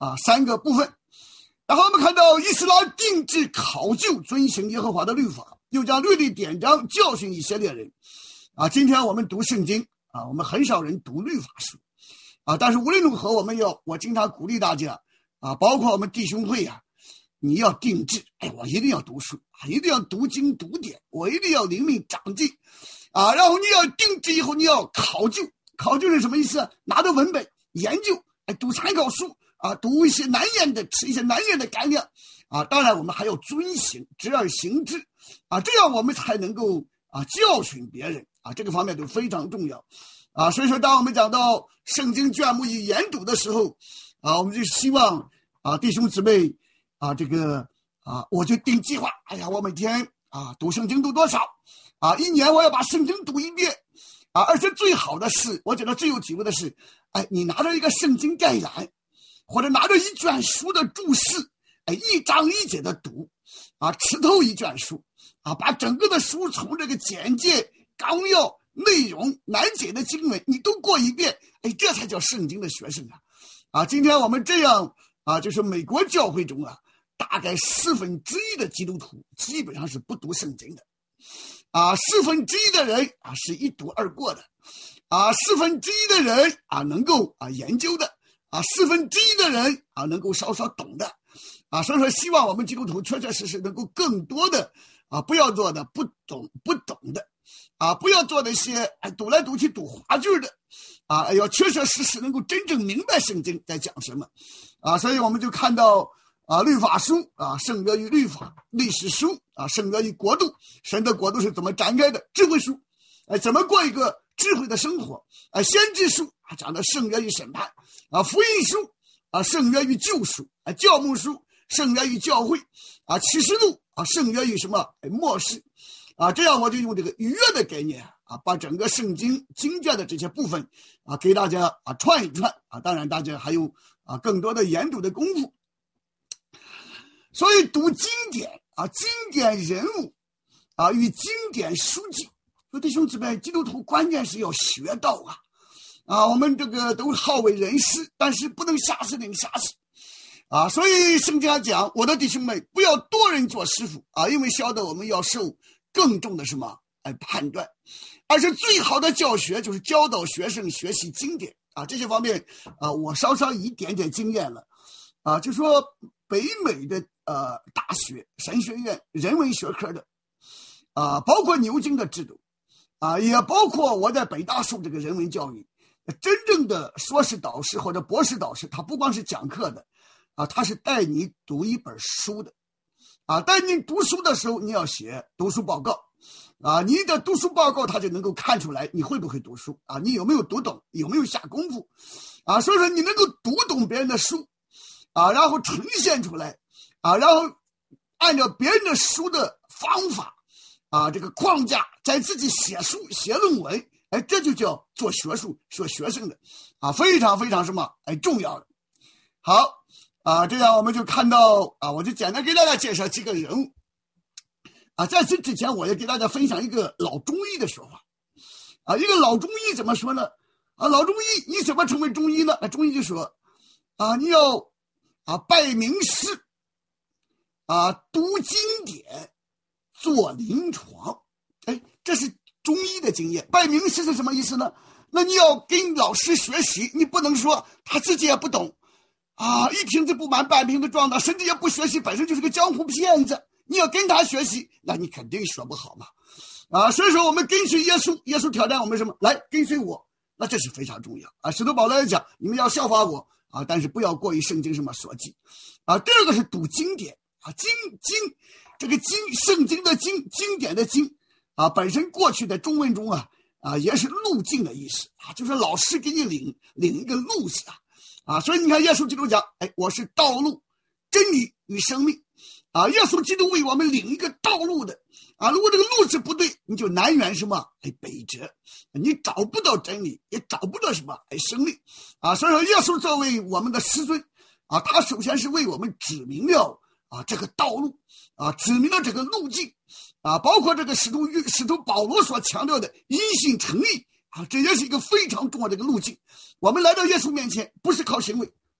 啊三个部分。然后我们看到以斯拉定制考究遵行耶和华的律法，又将律例典章教训以色列人。啊，今天我们读圣经啊，我们很少人读律法书啊，但是无论如何，我们要我经常鼓励大家啊，包括我们弟兄会啊，你要定制，哎，我一定要读书啊，一定要读经读典，我一定要灵命长进啊，然后你要定制以后，你要考究，考究是什么意思？拿着文本研究，哎，读参考书啊，读一些难言的，吃一些难言的干粮啊，当然我们还要遵行，执而行之啊，这样我们才能够啊教训别人啊，这个方面都非常重要啊。所以说，当我们讲到圣经卷目以研读的时候啊，我们就希望啊弟兄姊妹啊这个啊我就定计划，哎呀，我每天啊读圣经读多少啊，一年我要把圣经读一遍啊，而且最好的是，我觉得最有体会的是，哎，你拿着一个圣经概览，或者拿着一卷书的注释，哎，一章一节的读啊，吃透一卷书啊，把整个的书从这个简介、纲要、内容、难解的经文你都过一遍，哎，这才叫圣经的学生啊！啊，今天我们这样啊，就是美国教会中啊，大概四分之一的基督徒基本上是不读圣经的，啊，四分之一的人啊是一读而过的，啊，四分之一的人啊能够啊研究的，啊，四分之一的人啊能够稍稍懂的，啊，所以说希望我们基督徒确确实实能够更多的啊，不要做的不懂不懂的，啊，不要做那些哎读来读去读话剧的，啊，要确确实实能够真正明白圣经在讲什么，啊，所以我们就看到啊，律法书啊胜过于律法，历史书啊胜过于国度，神的国度是怎么展开的，智慧书，哎，怎么过一个智慧的生活，哎，先知书啊讲的胜过于审判，啊，福音书啊胜过于救赎，啊，教牧书胜过于教会，啊，启示录啊胜过于什么？哎，末世，啊，这样我就用这个逾越的概念啊，把整个圣经经卷的这些部分啊给大家啊串一串啊，当然大家还有啊更多的研读的功夫。所以读经典啊，经典人物啊与经典书籍，说弟兄姊妹，基督徒关键是要学到啊啊，我们这个都好为人师，但是不能瞎死领瞎死啊。所以圣经上讲，我的弟兄们，不要多人做师傅啊，因为晓得我们要受更重的什么哎判断，而且最好的教学就是教导学生学习经典啊。这些方面啊，我稍稍一点点经验了啊，就说北美的呃大学神学院人文学科的啊，包括牛津的制度啊，也包括我在北大受这个人文教育，真正的硕士导师或者博士导师，他不光是讲课的啊，他是带你读一本书的啊，带你读书的时候你要写读书报告啊，你的读书报告他就能够看出来你会不会读书啊，你有没有读懂，有没有下功夫啊，所以说你能够读懂别人的书啊，然后呈现出来啊，然后按照别人的书的方法啊，这个框架在自己写书写论文，哎，这就叫做学术做学生的啊，非常非常什么哎重要的。好啊，这样我们就看到啊，我就简单给大家介绍几个人物啊。在此之前，我也给大家分享一个老中医的说法啊。一个老中医怎么说呢？啊，老中医你怎么成为中医呢？那中医就说啊，你要啊拜名师啊，读经典，做临床。哎，这是中医的经验。拜名师是什么意思呢？那你要跟老师学习，你不能说他自己也不懂啊，一瓶子不满半瓶子装的，甚至也不学习，本身就是个江湖骗子。你要跟他学习，那你肯定学不好嘛。啊，所以说我们跟随耶稣，耶稣挑战我们什么？来跟随我，那这是非常重要啊。使徒保罗也讲，你们要效法我啊，但是不要过于圣经什么所记啊。第二个是读经典啊，经经这个经圣经的经经典的经啊，本身过去的中文中啊啊也是路径的意思啊，就是老师给你领领一个路子啊啊，所以你看耶稣基督讲，哎，我是道路、真理与生命啊，耶稣基督为我们领一个道路的啊，如果这个路子不对，你就南辕什么哎北辙，你找不到真理，也找不到什么哎生命啊。所以说耶稣作为我们的师尊啊，他首先是为我们指明了啊这个道路啊，指明了这个路径啊，包括这个使徒使徒保罗所强调的因信称义啊，这也是一个非常重要的一个路径。我们来到耶稣面前，不是靠行为，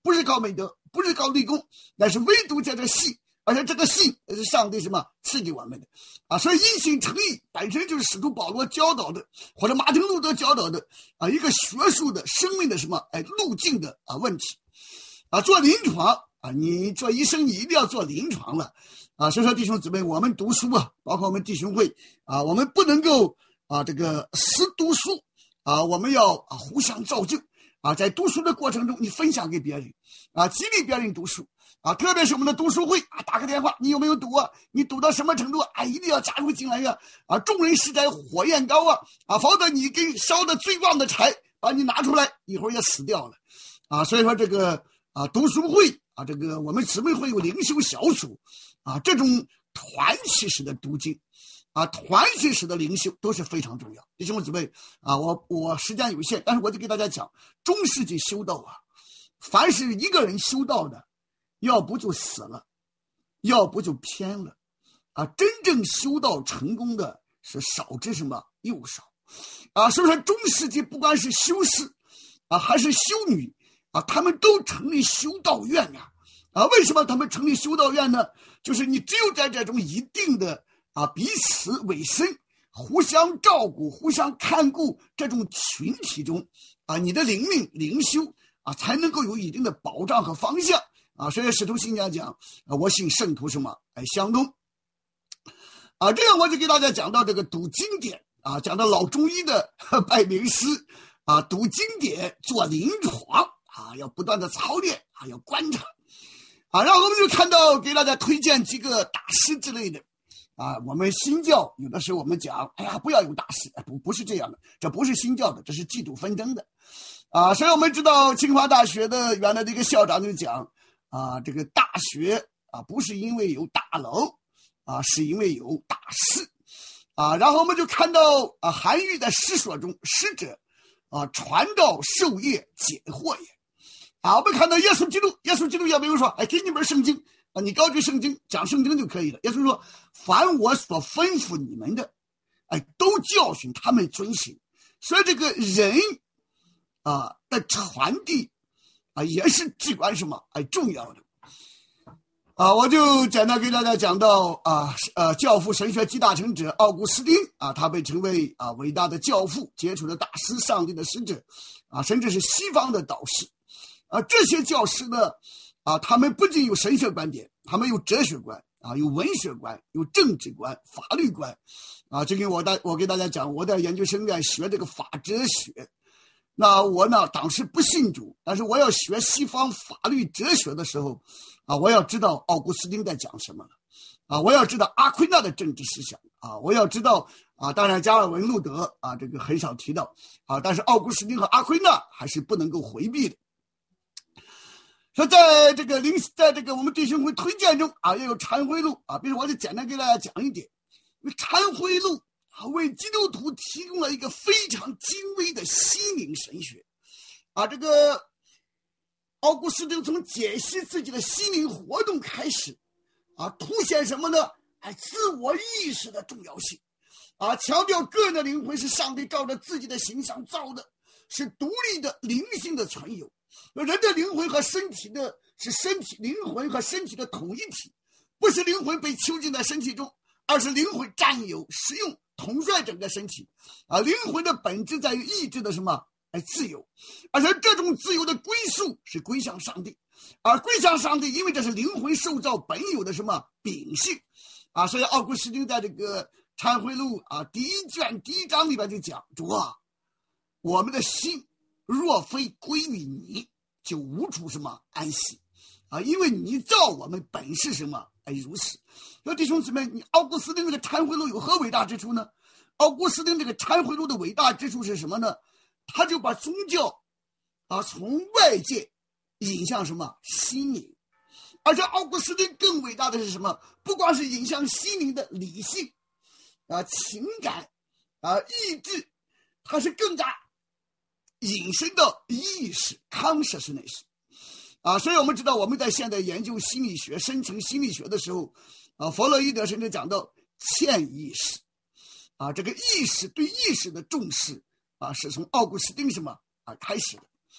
不是靠美德，不是靠立功，但是唯独在这信，而且这个信是上帝什么赐给我们的啊？所以因信称义本身就是使徒保罗教导的，或者马丁路德教导的啊一个学术的生命的什么哎路径的啊问题啊。做临床啊，你做医生你一定要做临床了啊。所以说弟兄姊妹，我们读书啊，包括我们弟兄会啊，我们不能够啊这个死读书啊，我们要啊互相造就啊，在读书的过程中你分享给别人啊，激励别人读书啊，特别是我们的读书会啊，打个电话，你有没有读啊？你读到什么程度啊？一定要加入进来呀！啊，众人是在火焰高啊啊，否则你跟烧的最旺的柴把你拿出来，一会儿也死掉了啊。所以说这个啊读书会啊，这个我们姊妹会有灵修小组啊，这种团体式的读经啊，团体式的灵修都是非常重要。弟兄姊妹啊，我我时间有限，但是我就给大家讲，中世纪修道啊，凡是一个人修道的，要不就死了，要不就偏了啊！真正修道成功的是少之什么又少啊！所以说中世纪不管是修士啊还是修女啊，他们都成立修道院啊！啊，为什么他们成立修道院呢？就是你只有在这种一定的啊彼此委身、互相照顾、互相看顾这种群体中啊，你的灵命灵修啊才能够有一定的保障和方向。啊，所以使徒信家讲啊，我信圣徒什么哎相通啊，这样我就给大家讲到这个读经典啊，讲到老中医的拜名师啊，读经典做临床啊，要不断的操练啊，要观察啊，然后我们就看到给大家推荐几个大师之类的啊，我们新教有的时候我们讲，哎呀，不要有大师，哎，不不是这样的，这不是新教的，这是嫉妒纷争的啊，所以我们知道清华大学的原来的一个校长就讲。啊，这个大学啊，不是因为有大楼啊，是因为有大师啊。然后我们就看到啊，韩愈在诗说中，师者啊，传道授业解惑也啊。我们看到耶稣基督，耶稣基督也没有说，哎，给你本圣经啊，你高举圣经，讲圣经就可以了。耶稣说，凡我所吩咐你们的，哎，都教训他们遵行。所以这个人啊的传递。啊，也是至关什么哎重要的啊！我就简单给大家讲到啊，呃，教父神学集大成者奥古斯丁啊，他被称为啊伟大的教父、杰出的大师、上帝的使者啊，甚至是西方的导师啊。这些教师呢啊，他们不仅有神学观点，他们有哲学观啊，有文学观，有政治观、法律观啊。这个我大我给大家讲，我在研究生院学这个法哲学。那我呢，当时不信主，但是我要学西方法律哲学的时候，啊，我要知道奥古斯丁在讲什么了，啊，我要知道阿奎那的政治思想，啊，我要知道啊，当然加尔文、路德啊，这个很少提到，啊，但是奥古斯丁和阿奎那还是不能够回避的。说在这个灵，在这个我们弟兄会推荐中啊，也有忏悔录啊，比如我就简单给大家讲一点，忏悔录。啊，为基督徒提供了一个非常精微的心灵神学，啊，这个奥古斯丁从解析自己的心灵活动开始，啊，凸显什么呢？哎，自我意识的重要性，啊，强调个人的灵魂是上帝照着自己的形象造的，是独立的灵性的存有。人的灵魂和身体的是身体，灵魂和身体的统一体，不是灵魂被囚禁在身体中，而是灵魂占有、使用。统帅整个身体啊，灵魂的本质在于意志的什么？哎，自由，而且这种自由的归宿是归向上帝，而归向上帝，因为这是灵魂受造本有的什么秉性啊，所以奥古斯丁在这个忏悔录啊第一卷第一章里边就讲，主啊，我们的心若非归于你，就无处什么安息啊，因为你造我们本是什么？哎，如此。说弟兄姊妹，你奥古斯丁这个忏悔录有何伟大之处呢？奥古斯丁这个忏悔录的伟大之处是什么呢？他就把宗教啊从外界引向什么心灵，而且奥古斯丁更伟大的是什么？不光是引向心灵的理性啊、情感啊、意志，它是更加引申到意识 consciousness。啊，所以我们知道我们在现在研究心理学、深层心理学的时候，啊，弗洛伊德甚至讲到潜意识，啊，这个意识对意识的重视，啊，是从奥古斯丁什么啊开始的，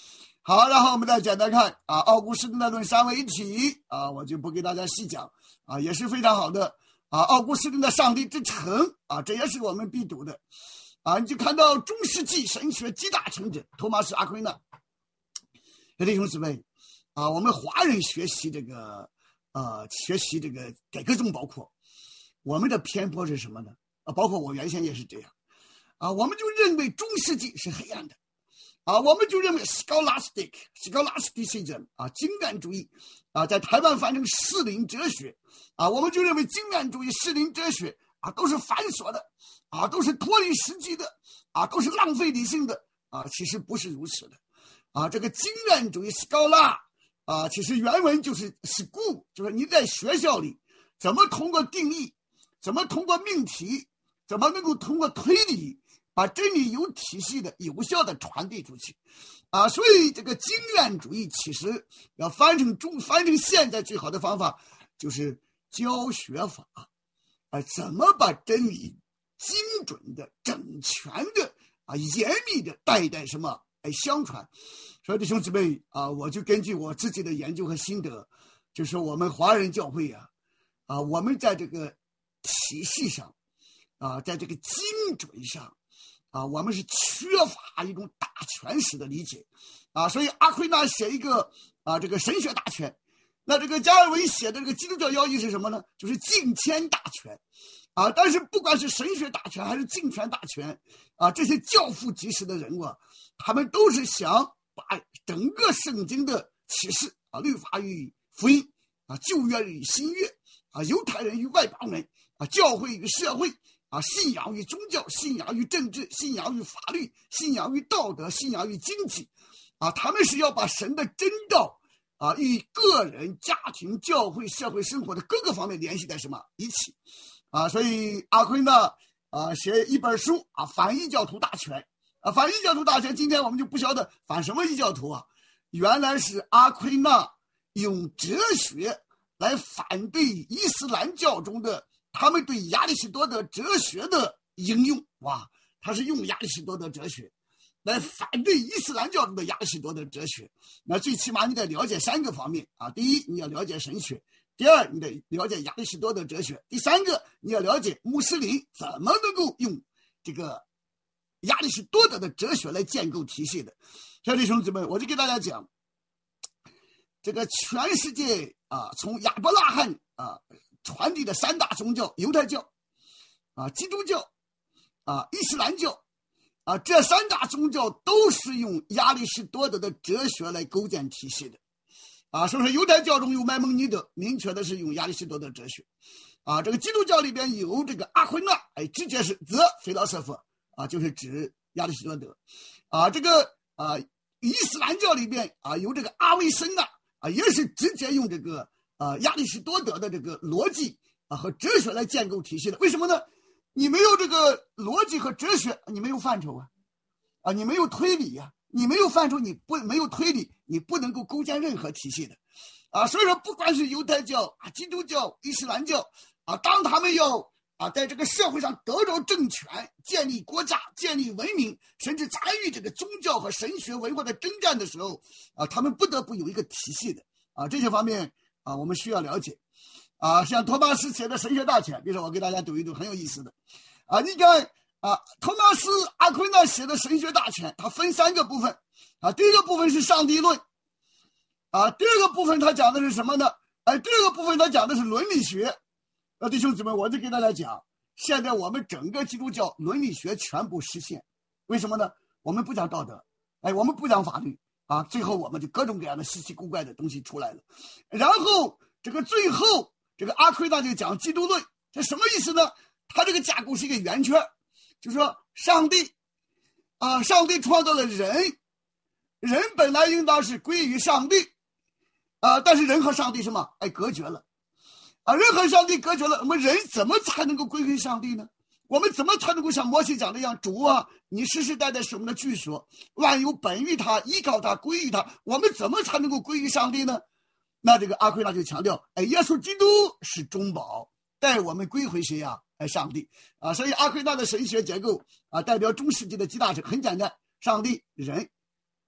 好，然后我们再简单看啊，奥古斯丁的论三位一体啊，我就不给大家细讲啊，也是非常好的啊。奥古斯丁的上帝之城啊，这也是我们必读的啊。你就看到中世纪神学集大成者托马斯·阿奎那，弟兄姊妹啊，我们华人学习这个呃，学习这个改革宗包括我们的偏颇是什么呢？啊，包括我原先也是这样啊，我们就认为中世纪是黑暗的。啊，我们就认为 scholastic scholasticism 啊，经验主义啊，在台湾翻成适龄哲学啊，我们就认为经验主义、适龄哲学啊，都是繁琐的啊，都是脱离实际的啊，都是浪费理性的啊，其实不是如此的啊。这个经验主义 scholar 啊，其实原文就是 school， 就是你在学校里怎么通过定义，怎么通过命题，怎么能够通过推理。把真理有体系的、有效的传递出去，啊，所以这个经验主义其实要翻成中、翻成现在最好的方法就是教学法，啊，怎么把真理精准的、整全的、啊严密的带一带什么哎相传。所以弟兄姊妹啊，我就根据我自己的研究和心得，就说我们华人教会啊，啊，我们在这个体系上，啊，在这个精准上。啊，我们是缺乏一种大全史的理解，啊，所以阿奎那写一个啊这个神学大全，那这个加尔文写的这个基督教要义是什么呢？就是敬虔大全，啊，但是不管是神学大全还是敬虔大全，啊，这些教父级时的人物啊，他们都是想把整个圣经的启示啊，律法与福音啊，旧约与新约啊，犹太人与外邦人啊，教会与社会。啊，信仰与宗教，信仰与政治，信仰与法律，信仰与道德，信仰与经济，啊，他们是要把神的真道啊与个人、家庭、教会、社会生活的各个方面联系在什么一起，啊，所以阿奎那啊写一本书啊，反异教徒大全啊，反异教徒大全，今天我们就不晓得反什么异教徒啊，原来是阿奎那用哲学来反对伊斯兰教中的。他们对亚里士多德哲学的应用，哇，他是用亚里士多德哲学来反对伊斯兰教中的亚里士多德哲学。那最起码你得了解三个方面啊：第一，你要了解神学；第二，你得了解亚里士多德哲学；第三个，你要了解穆斯林怎么能够用这个亚里士多德的哲学来建构体系的。兄弟兄姊妹，我就给大家讲，这个全世界啊，从亚伯拉罕啊。传递的三大宗教，犹太教啊、基督教啊、伊斯兰教啊，这三大宗教都是用亚里士多德的哲学来构建体系的啊。所以说犹太教中有麦蒙尼德，明确的是用亚里士多德哲学啊。这个基督教里边有这个阿奎那，哎，直接是 the philosopher 啊，就是指亚里士多德啊。这个啊伊斯兰教里边啊有这个阿维森纳啊，也是直接用这个。啊，亚里士多德的这个逻辑啊和哲学来建构体系的，为什么呢？你没有这个逻辑和哲学，你没有范畴啊，啊，你没有推理呀、啊，你没有范畴，你不没有推理，你不能够构建任何体系的，啊，所以说不管是犹太教啊、基督教、伊斯兰教啊，当他们要啊在这个社会上得着政权、建立国家、建立文明，甚至参与这个宗教和神学文化的征战的时候，啊，他们不得不有一个体系的啊，这些方面。啊，我们需要了解，啊，像托马斯写的神学大全，比如说我给大家读一读，很有意思的，啊，你看啊，托马斯阿奎那写的神学大全，它分三个部分，啊，第一个部分是上帝论，啊，第二个部分他讲的是什么呢？哎，第二个部分他讲的是伦理学，啊，弟兄姊妹，我就给大家讲，现在我们整个基督教伦理学全部实现，为什么呢？我们不讲道德，哎，我们不讲法律。啊，最后我们就各种各样的稀奇古怪的东西出来了，然后这个最后这个阿奎那就讲基督论，这什么意思呢？他这个架构是一个圆圈，就是说上帝啊，上帝创造了人，人本来应当是归于上帝啊，但是人和上帝什么哎隔绝了啊，人和上帝隔绝了，我们人怎么才能够归于上帝呢？我们怎么才能够像摩西讲的一样，主啊，你世世代代是我们的居所，万有本于他，依靠他，归于他，我们怎么才能够归于上帝呢？那这个阿奎那就强调，哎，耶稣基督是中保，带我们归回谁呀？哎，上帝啊！所以阿奎那的神学结构啊，代表中世纪的几大成，很简单，上帝、人、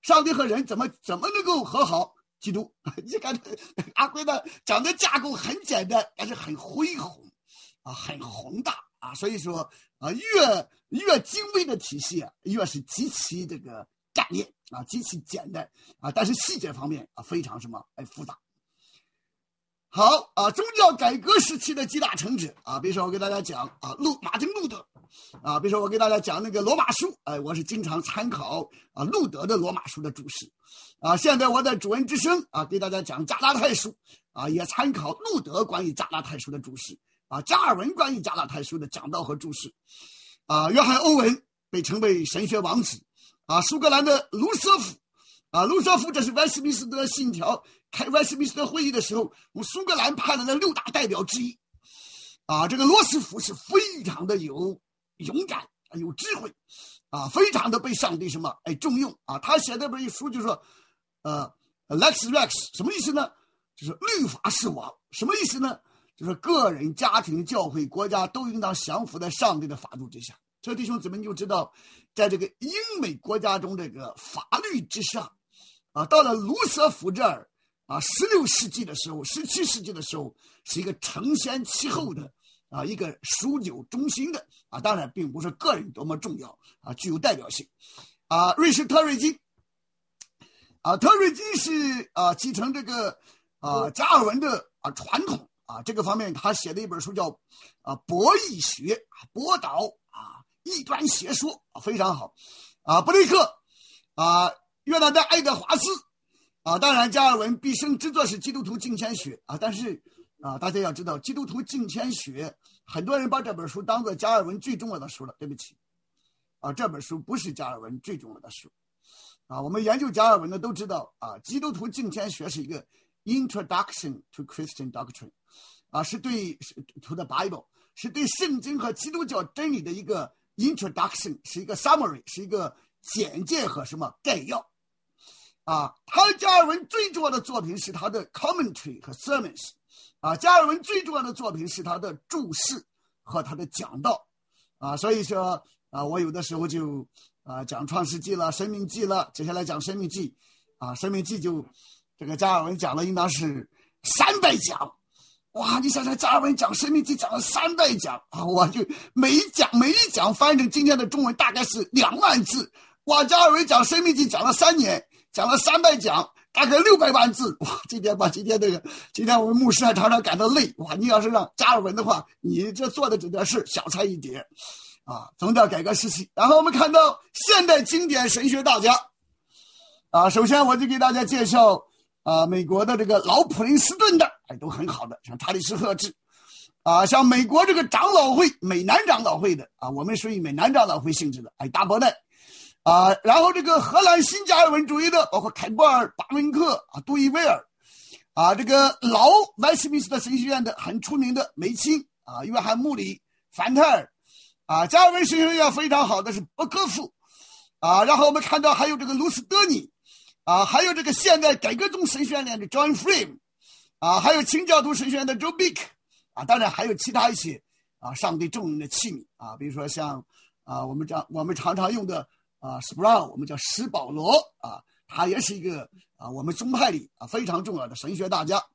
上帝和人怎么怎么能够和好？基督，你看阿辉呢讲的架构很简单，但是很恢宏啊，很宏大啊。所以说啊，越越精微的体系啊，越是极其这个概念啊，极其简单啊，但是细节方面啊非常什么哎复杂。好啊，宗教改革时期的几大成者啊，比如说我给大家讲啊，路马丁路德啊，比如说我给大家讲那个罗马书，哎，我是经常参考啊路德的罗马书的注释啊。现在我在主恩之声啊给大家讲加拉太书啊，也参考路德关于加拉太书的注释啊，加尔文关于加拉太书的讲道和注释啊，约翰欧文被称为神学王子啊，苏格兰的卢瑟福啊，卢瑟福这是威斯敏斯特信条开威斯敏斯特会议的时候，我们苏格兰派来的六大代表之一啊，这个罗斯福是非常的有勇敢有智慧啊，非常的被上帝什么哎重用啊。他写的本书就说呃 Lex Rex 什么意思呢？就是律法是王。什么意思呢？就是个人、家庭、教会、国家都应当降服在上帝的法度之下。这弟兄姊妹就知道，在这个英美国家中，这个法律之上啊，到了卢瑟福这儿啊，十六世纪的时候，十七世纪的时候，是一个承先启后的啊，一个枢纽中心的啊，当然并不是个人多么重要啊，具有代表性啊。瑞士特瑞金啊，特瑞金是啊继承这个啊加尔文的啊传统啊，这个方面他写的一本书叫啊博弈学博导啊异端邪说啊，非常好啊。布雷克啊，约拿的爱德华斯啊，当然加尔文毕生之作是基督徒敬虔学啊，但是啊，大家要知道基督徒敬虔学，很多人把这本书当作加尔文最重要的书了，对不起啊，这本书不是加尔文最重要的书啊。我们研究加尔文的都知道啊，基督徒敬虔学是一个 Introduction to Christian Doctrine 啊，是对 to the Bible 是对圣经和基督教真理的一个 Introduction， 是一个 Summary， 是一个简介和什么概要啊。他加尔文最重要的作品是他的 Commentary 和 Sermons 啊，加尔文最重要的作品是他的注释和他的讲道啊。所以说啊，我有的时候就啊讲创世纪了，生命记了，接下来讲生命记啊，生命记就这个加尔文讲了应当是三百讲。哇，你想想加尔文讲生命记讲了三百讲啊，我就每一讲每一讲翻成今天的中文大概是两万字。哇，加尔文讲生命记讲了三年，讲了三百讲，大概六百万字。哇，今天把今天这个今天我们牧师还常常感到累。哇，你要是让加尔文的话，你这做的这点事小菜一碟啊。宗教改革时期，然后我们看到现代经典神学大家啊，首先我就给大家介绍啊，美国的这个老普林斯顿的，哎，都很好的，像查理斯赫治啊，像美国这个长老会美南长老会的啊，我们属于美南长老会性质的，哎，大伯奈啊，然后这个荷兰新加尔文主义的，包括凯波尔、巴文克啊、杜伊威尔啊，这个老威斯敏斯特神学院的很出名的梅钦啊、约翰穆里、凡泰尔啊，加尔文神学院非常好的是伯克夫啊，然后我们看到还有这个卢斯德尼啊，还有这个现代改革宗神学院的 John Frame 啊，还有清教徒神学院的 Joe Bick 啊，当然还有其他一些啊上帝重用的器皿啊，比如说像啊我们讲我们常常用的啊 Sproul， 我们叫史保罗啊，他也是一个啊我们宗派里啊非常重要的神学大家。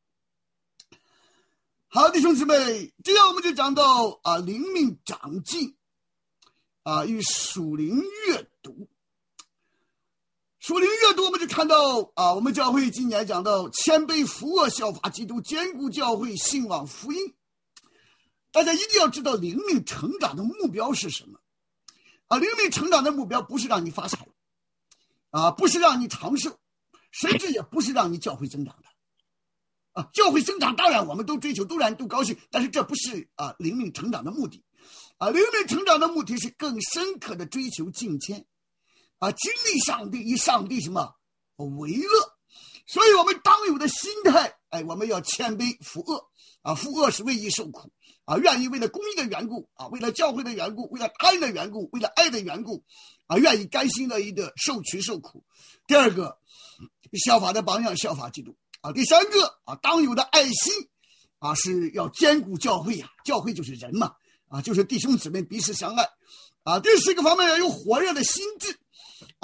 好，弟兄姊妹，接下来我们就讲到啊灵命长进啊与属灵阅读。属灵阅读我们就看到啊，我们教会今年讲到谦卑服恶效法基督，坚固教会兴旺福音。大家一定要知道灵命成长的目标是什么啊？灵命成长的目标不是让你发财啊，不是让你长寿，甚至也不是让你教会增长的啊。教会增长当然我们都追求，都然都高兴，但是这不是啊灵命成长的目的啊。灵命成长的目的是更深刻的追求敬虔啊，经历上帝，以上帝什么为乐，所以我们当有的心态，哎，我们要谦卑服恶啊，服恶是为义受苦啊，愿意为了公义的缘故啊，为了教会的缘故，为了他人的缘故，为了爱的缘故啊，愿意甘心乐意的受屈受苦。第二个，效法的榜样，效法基督啊。第三个啊，当有的爱心啊，是要兼顾教会呀、啊，教会就是人嘛啊，就是弟兄姊妹彼此相爱啊。第四个方面要有火热的心智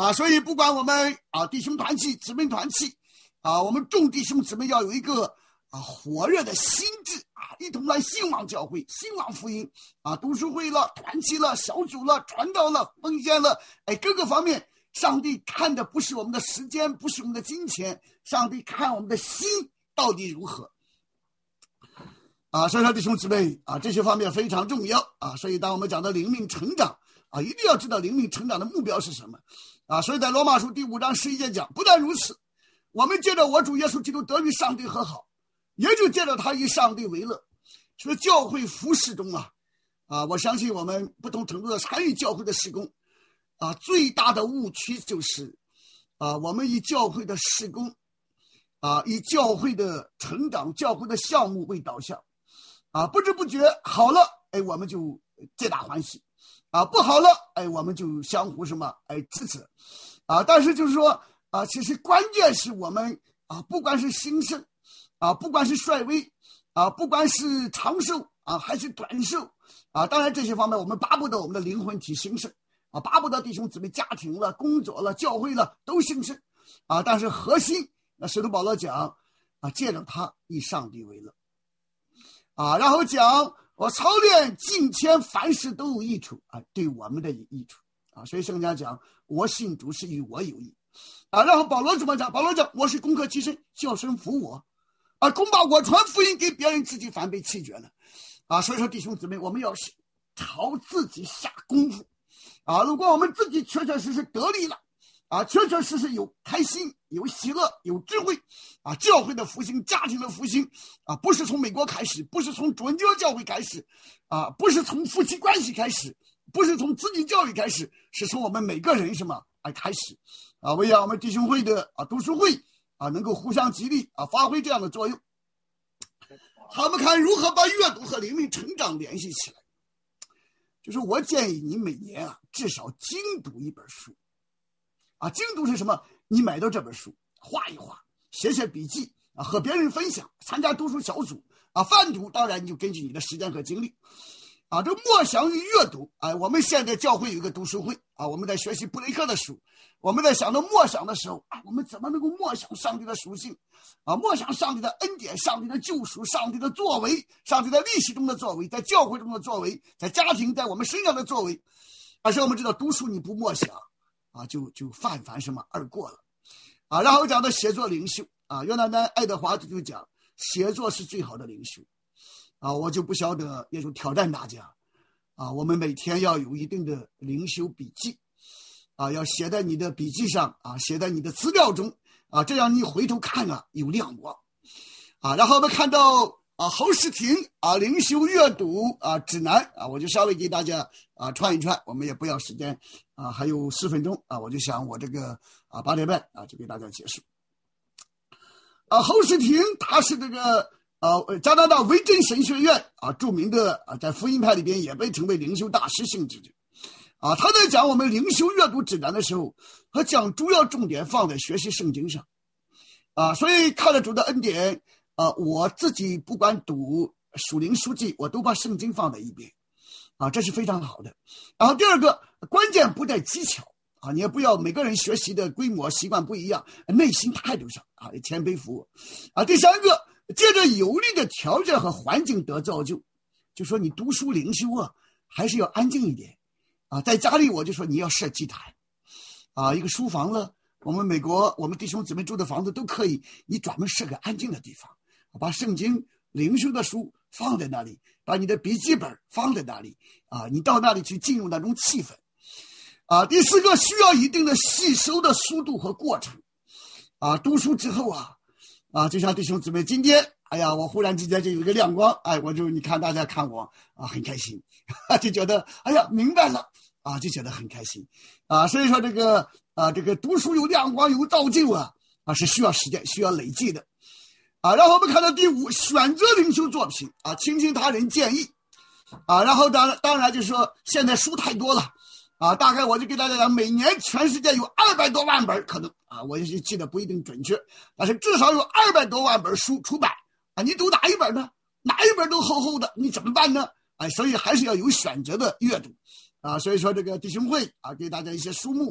啊，所以不管我们啊弟兄团契、姊妹团契啊，我们众弟兄姊妹要有一个啊火热的心智啊，一同来兴旺教会、兴旺福音啊，读书会了、团契了、小组了、传道了、奉献了，哎，各个方面，上帝看的不是我们的时间，不是我们的金钱，上帝看我们的心到底如何。啊，所以说弟兄姊妹啊，这些方面非常重要啊。所以当我们讲到灵命成长啊，一定要知道灵命成长的目标是什么啊。所以在罗马书第五章十一节讲，不但如此，我们借着我主耶稣基督得与上帝和好，也就借着他与上帝为乐。所以教会服事中啊，啊，我相信我们不同程度的参与教会的事工啊，最大的误区就是啊，我们以教会的事工啊，以教会的成长、教会的项目为导向。啊，不知不觉好了，哎，我们就皆大欢喜，啊，不好了，哎，我们就相互什么，哎，支持，啊，但是就是说，啊，其实关键是我们啊，不管是兴盛，啊，不管是衰微，啊，不管是长寿啊，还是短寿，啊，当然这些方面我们巴不得我们的灵魂体兴盛，啊，巴不得弟兄姊妹家庭了、工作了、教会了都兴盛，啊，但是核心，那使徒保罗讲，啊，借着他以上帝为乐。啊，然后讲我操练敬虔，凡事都有益处啊，对我们的益处啊，所以圣经讲我信主是与我有益啊。然后保罗怎么讲？保罗讲我是攻克己身，叫神服我啊，恐怕我传福音给别人，自己反被弃绝了啊。所以说弟兄姊妹，我们要朝自己下功夫啊。如果我们自己确确实实得力了啊，确确实实有开心、有喜乐、有智慧啊，教会的复兴、家庭的复兴啊，不是从美国开始，不是从主恩基督教会开始啊，不是从夫妻关系开始，不是从子女教育开始，是从我们每个人什么来开始啊？为让我们弟兄会的啊读书会啊能够互相激励啊，发挥这样的作用。好，我们看如何把阅读和灵命成长联系起来。就是我建议你每年啊至少精读一本书。啊，精读是什么？你买到这本书，画一画，写写笔记啊，和别人分享，参加读书小组啊，泛读。当然，你就根据你的时间和精力啊，这默想与阅读啊。我们现在教会有一个读书会啊，我们在学习布雷克的书，我们在想到默想的时候啊，我们怎么能够默想上帝的属性啊，默想上帝的恩典、上帝的救赎、上帝的作为、上帝在历史中的作为、在教会中的作为、在家庭、在我们身上的作为。而且我们知道，读书你不默想。啊，就就泛泛什么而过了，啊，然后讲到写作灵修啊，约拿丹爱德华就讲写作是最好的灵修，啊，我就不晓得，也就挑战大家，啊，我们每天要有一定的灵修笔记，啊，要写在你的笔记上啊，写在你的资料中啊，这样你回头看啊有亮光，啊，然后我们看到啊侯世廷啊灵修阅读啊指南啊，我就稍微给大家啊串一串，我们也不要时间。啊，还有十分钟啊，我就想我这个啊八点半啊就给大家结束。啊，侯世廷他是这个呃加拿大维珍神学院啊著名的啊在福音派里边也被称为灵修大师性质的啊，他在讲我们灵修阅读指南的时候，他将主要重点放在学习圣经上啊，所以看了主的恩典啊，我自己不管读属灵书籍，我都把圣经放在一边。啊，这是非常好的。然后第二个关键不在技巧啊，你也不要每个人学习的规模习惯不一样，内心态度上啊谦卑服务啊。第三个，借着有利的条件和环境得造就，就说你读书灵修啊，还是要安静一点啊。在家里我就说你要设祭坛啊，一个书房了，我们美国我们弟兄姊妹住的房子都可以，你专门设个安静的地方，把圣经灵修的书放在那里，把你的笔记本放在那里啊，你到那里去进入那种气氛啊。第四个，需要一定的吸收的速度和过程啊。读书之后啊啊，就像弟兄姊妹今天，哎呀，我忽然之间就有一个亮光，哎，我就你看大家看我啊，很开心，就觉得哎呀明白了啊，就觉得很开心啊。所以说这个啊，这个读书有亮光有造就啊啊，是需要时间需要累积的。啊，然后我们看到第五，选择灵修作品啊，倾听他人建议啊，然后当然当然就是说现在书太多了啊，大概我就给大家讲，每年全世界有二百多万本可能啊，我也是记得不一定准确，但是至少有二百多万本书出版啊，你读哪一本呢？哪一本都厚厚的，你怎么办呢？哎，所以还是要有选择的阅读啊，所以说这个弟兄会啊，给大家一些书目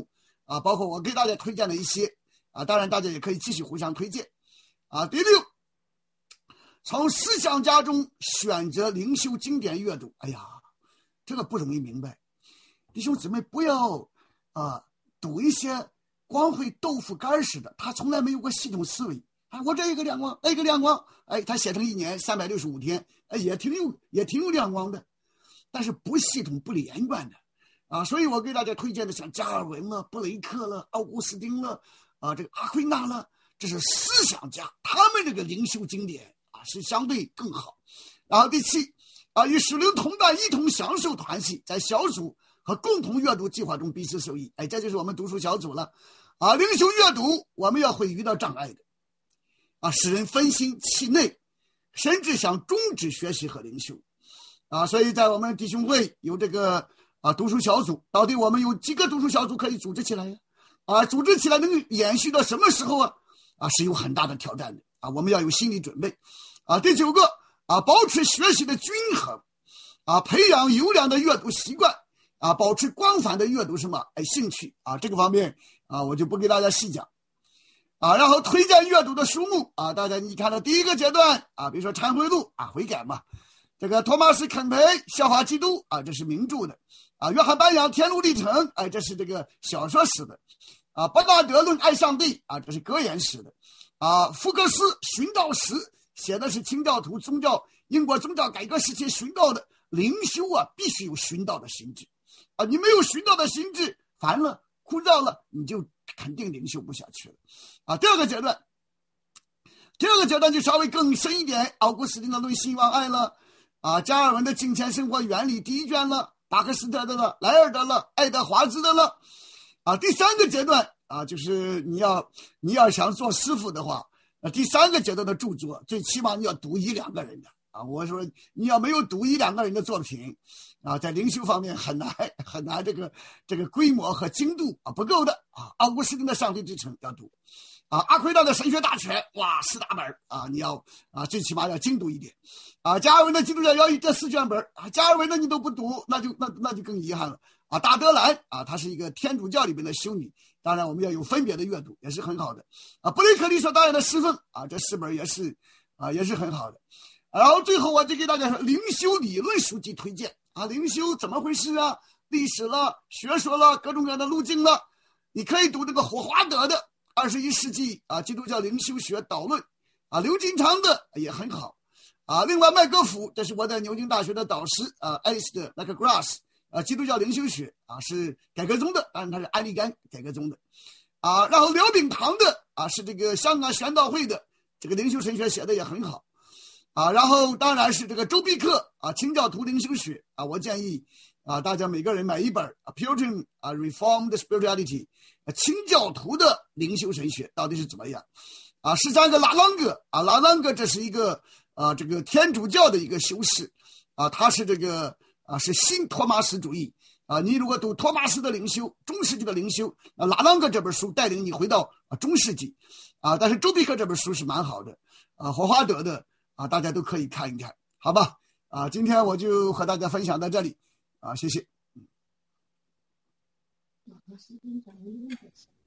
啊，包括我给大家推荐的一些啊，当然大家也可以继续互相推荐啊。第六，从思想家中选择灵修经典阅读。哎呀，这个不容易明白，弟兄姊妹不要啊读一些光会豆腐干似的，他从来没有过系统思维。哎，我这一个亮光，那个亮光，哎，他写成一年三百六十五天，哎，也挺有也挺有亮光的，但是不系统不连贯的啊。所以我给大家推荐的像加尔文了、布雷克了、奥古斯丁了啊，这个阿奎那了，这是思想家，他们这个灵修经典啊是相对更好。然后第七啊，与属灵同伴一同享受团契，在小组和共同阅读计划中彼此受益。哎，这就是我们读书小组了啊。灵修阅读我们要会遇到障碍的啊，使人分心气馁，甚至想终止学习和灵修啊。所以在我们弟兄会有这个啊读书小组，到底我们有几个读书小组可以组织起来呀？啊，组织起来能延续到什么时候啊？啊，是有很大的挑战的啊，我们要有心理准备啊。第九个啊，保持学习的均衡啊，培养优良的阅读习惯啊，保持广泛的阅读什么哎兴趣啊，这个方面啊我就不给大家细讲啊。然后推荐阅读的书目啊，大家你看到第一个阶段啊，比如说忏悔录啊，悔改嘛，这个托马斯肯培笑话基督啊，这是名著的啊。约翰班扬天路历程，哎，这是这个小说史的啊。伯纳德论爱上帝啊，这是格言史的啊。福克斯寻道史写的是清教徒宗教英国宗教改革时期寻道的灵修啊，必须有寻道的心智啊。你没有寻道的心智，烦了枯燥了，你就肯定灵修不下去了啊。第二个阶段，第二个阶段就稍微更深一点，奥古斯丁的论希望爱了啊，加尔文的金钱生活原理第一卷了，巴克斯特的了，莱尔的了，爱德华兹的了啊。第三个阶段啊，就是你要你要想做师傅的话，啊，第三个阶段的著作最起码你要读一两个人的啊。我说你要没有读一两个人的作品啊，在灵修方面很难很难，这个这个规模和精度啊不够的啊。奥古斯丁的上帝之城要读啊，阿奎那的神学大全，哇，四大本啊，你要啊最起码要精读一点啊。加尔文的基督教要义这四卷本啊，加尔文的你都不读，那就那那就更遗憾了啊。大德兰啊，他是一个天主教里面的修女，当然我们要有分别的阅读，也是很好的啊。布雷克理所当然的侍奉啊，这四本也是啊也是很好的。然后最后我就给大家说灵修理论书籍推荐啊，灵修怎么回事啊？历史了、学说了、各种各样的路径了，你可以读这个霍华德的二十一世纪啊基督教灵修学导论啊，刘金昌的也很好啊。另外麦格福，这是我在牛津大学的导师啊，爱丽丝的那个 Grass 啊，基督教灵修学啊是改革宗的，当然他是安利甘改革宗的啊。然后廖秉堂的啊是这个香港宣道会的这个灵修神学写的也很好啊。然后当然是这个周必克啊清教徒灵修学啊，我建议啊大家每个人买一本啊 Puritan 啊 Reformed Spirituality 清教徒的灵修神学到底是怎么样啊？十三个拉朗格啊，拉朗格这是一个啊这个天主教的一个修士啊，他是这个啊是新托马斯主义啊。你如果读托马斯的灵修，中世纪的灵修啊，拉朗格这本书带领你回到啊中世纪啊。但是周必克这本书是蛮好的啊，霍华德的啊，大家都可以看一看，好吧？啊，今天我就和大家分享到这里啊，谢谢。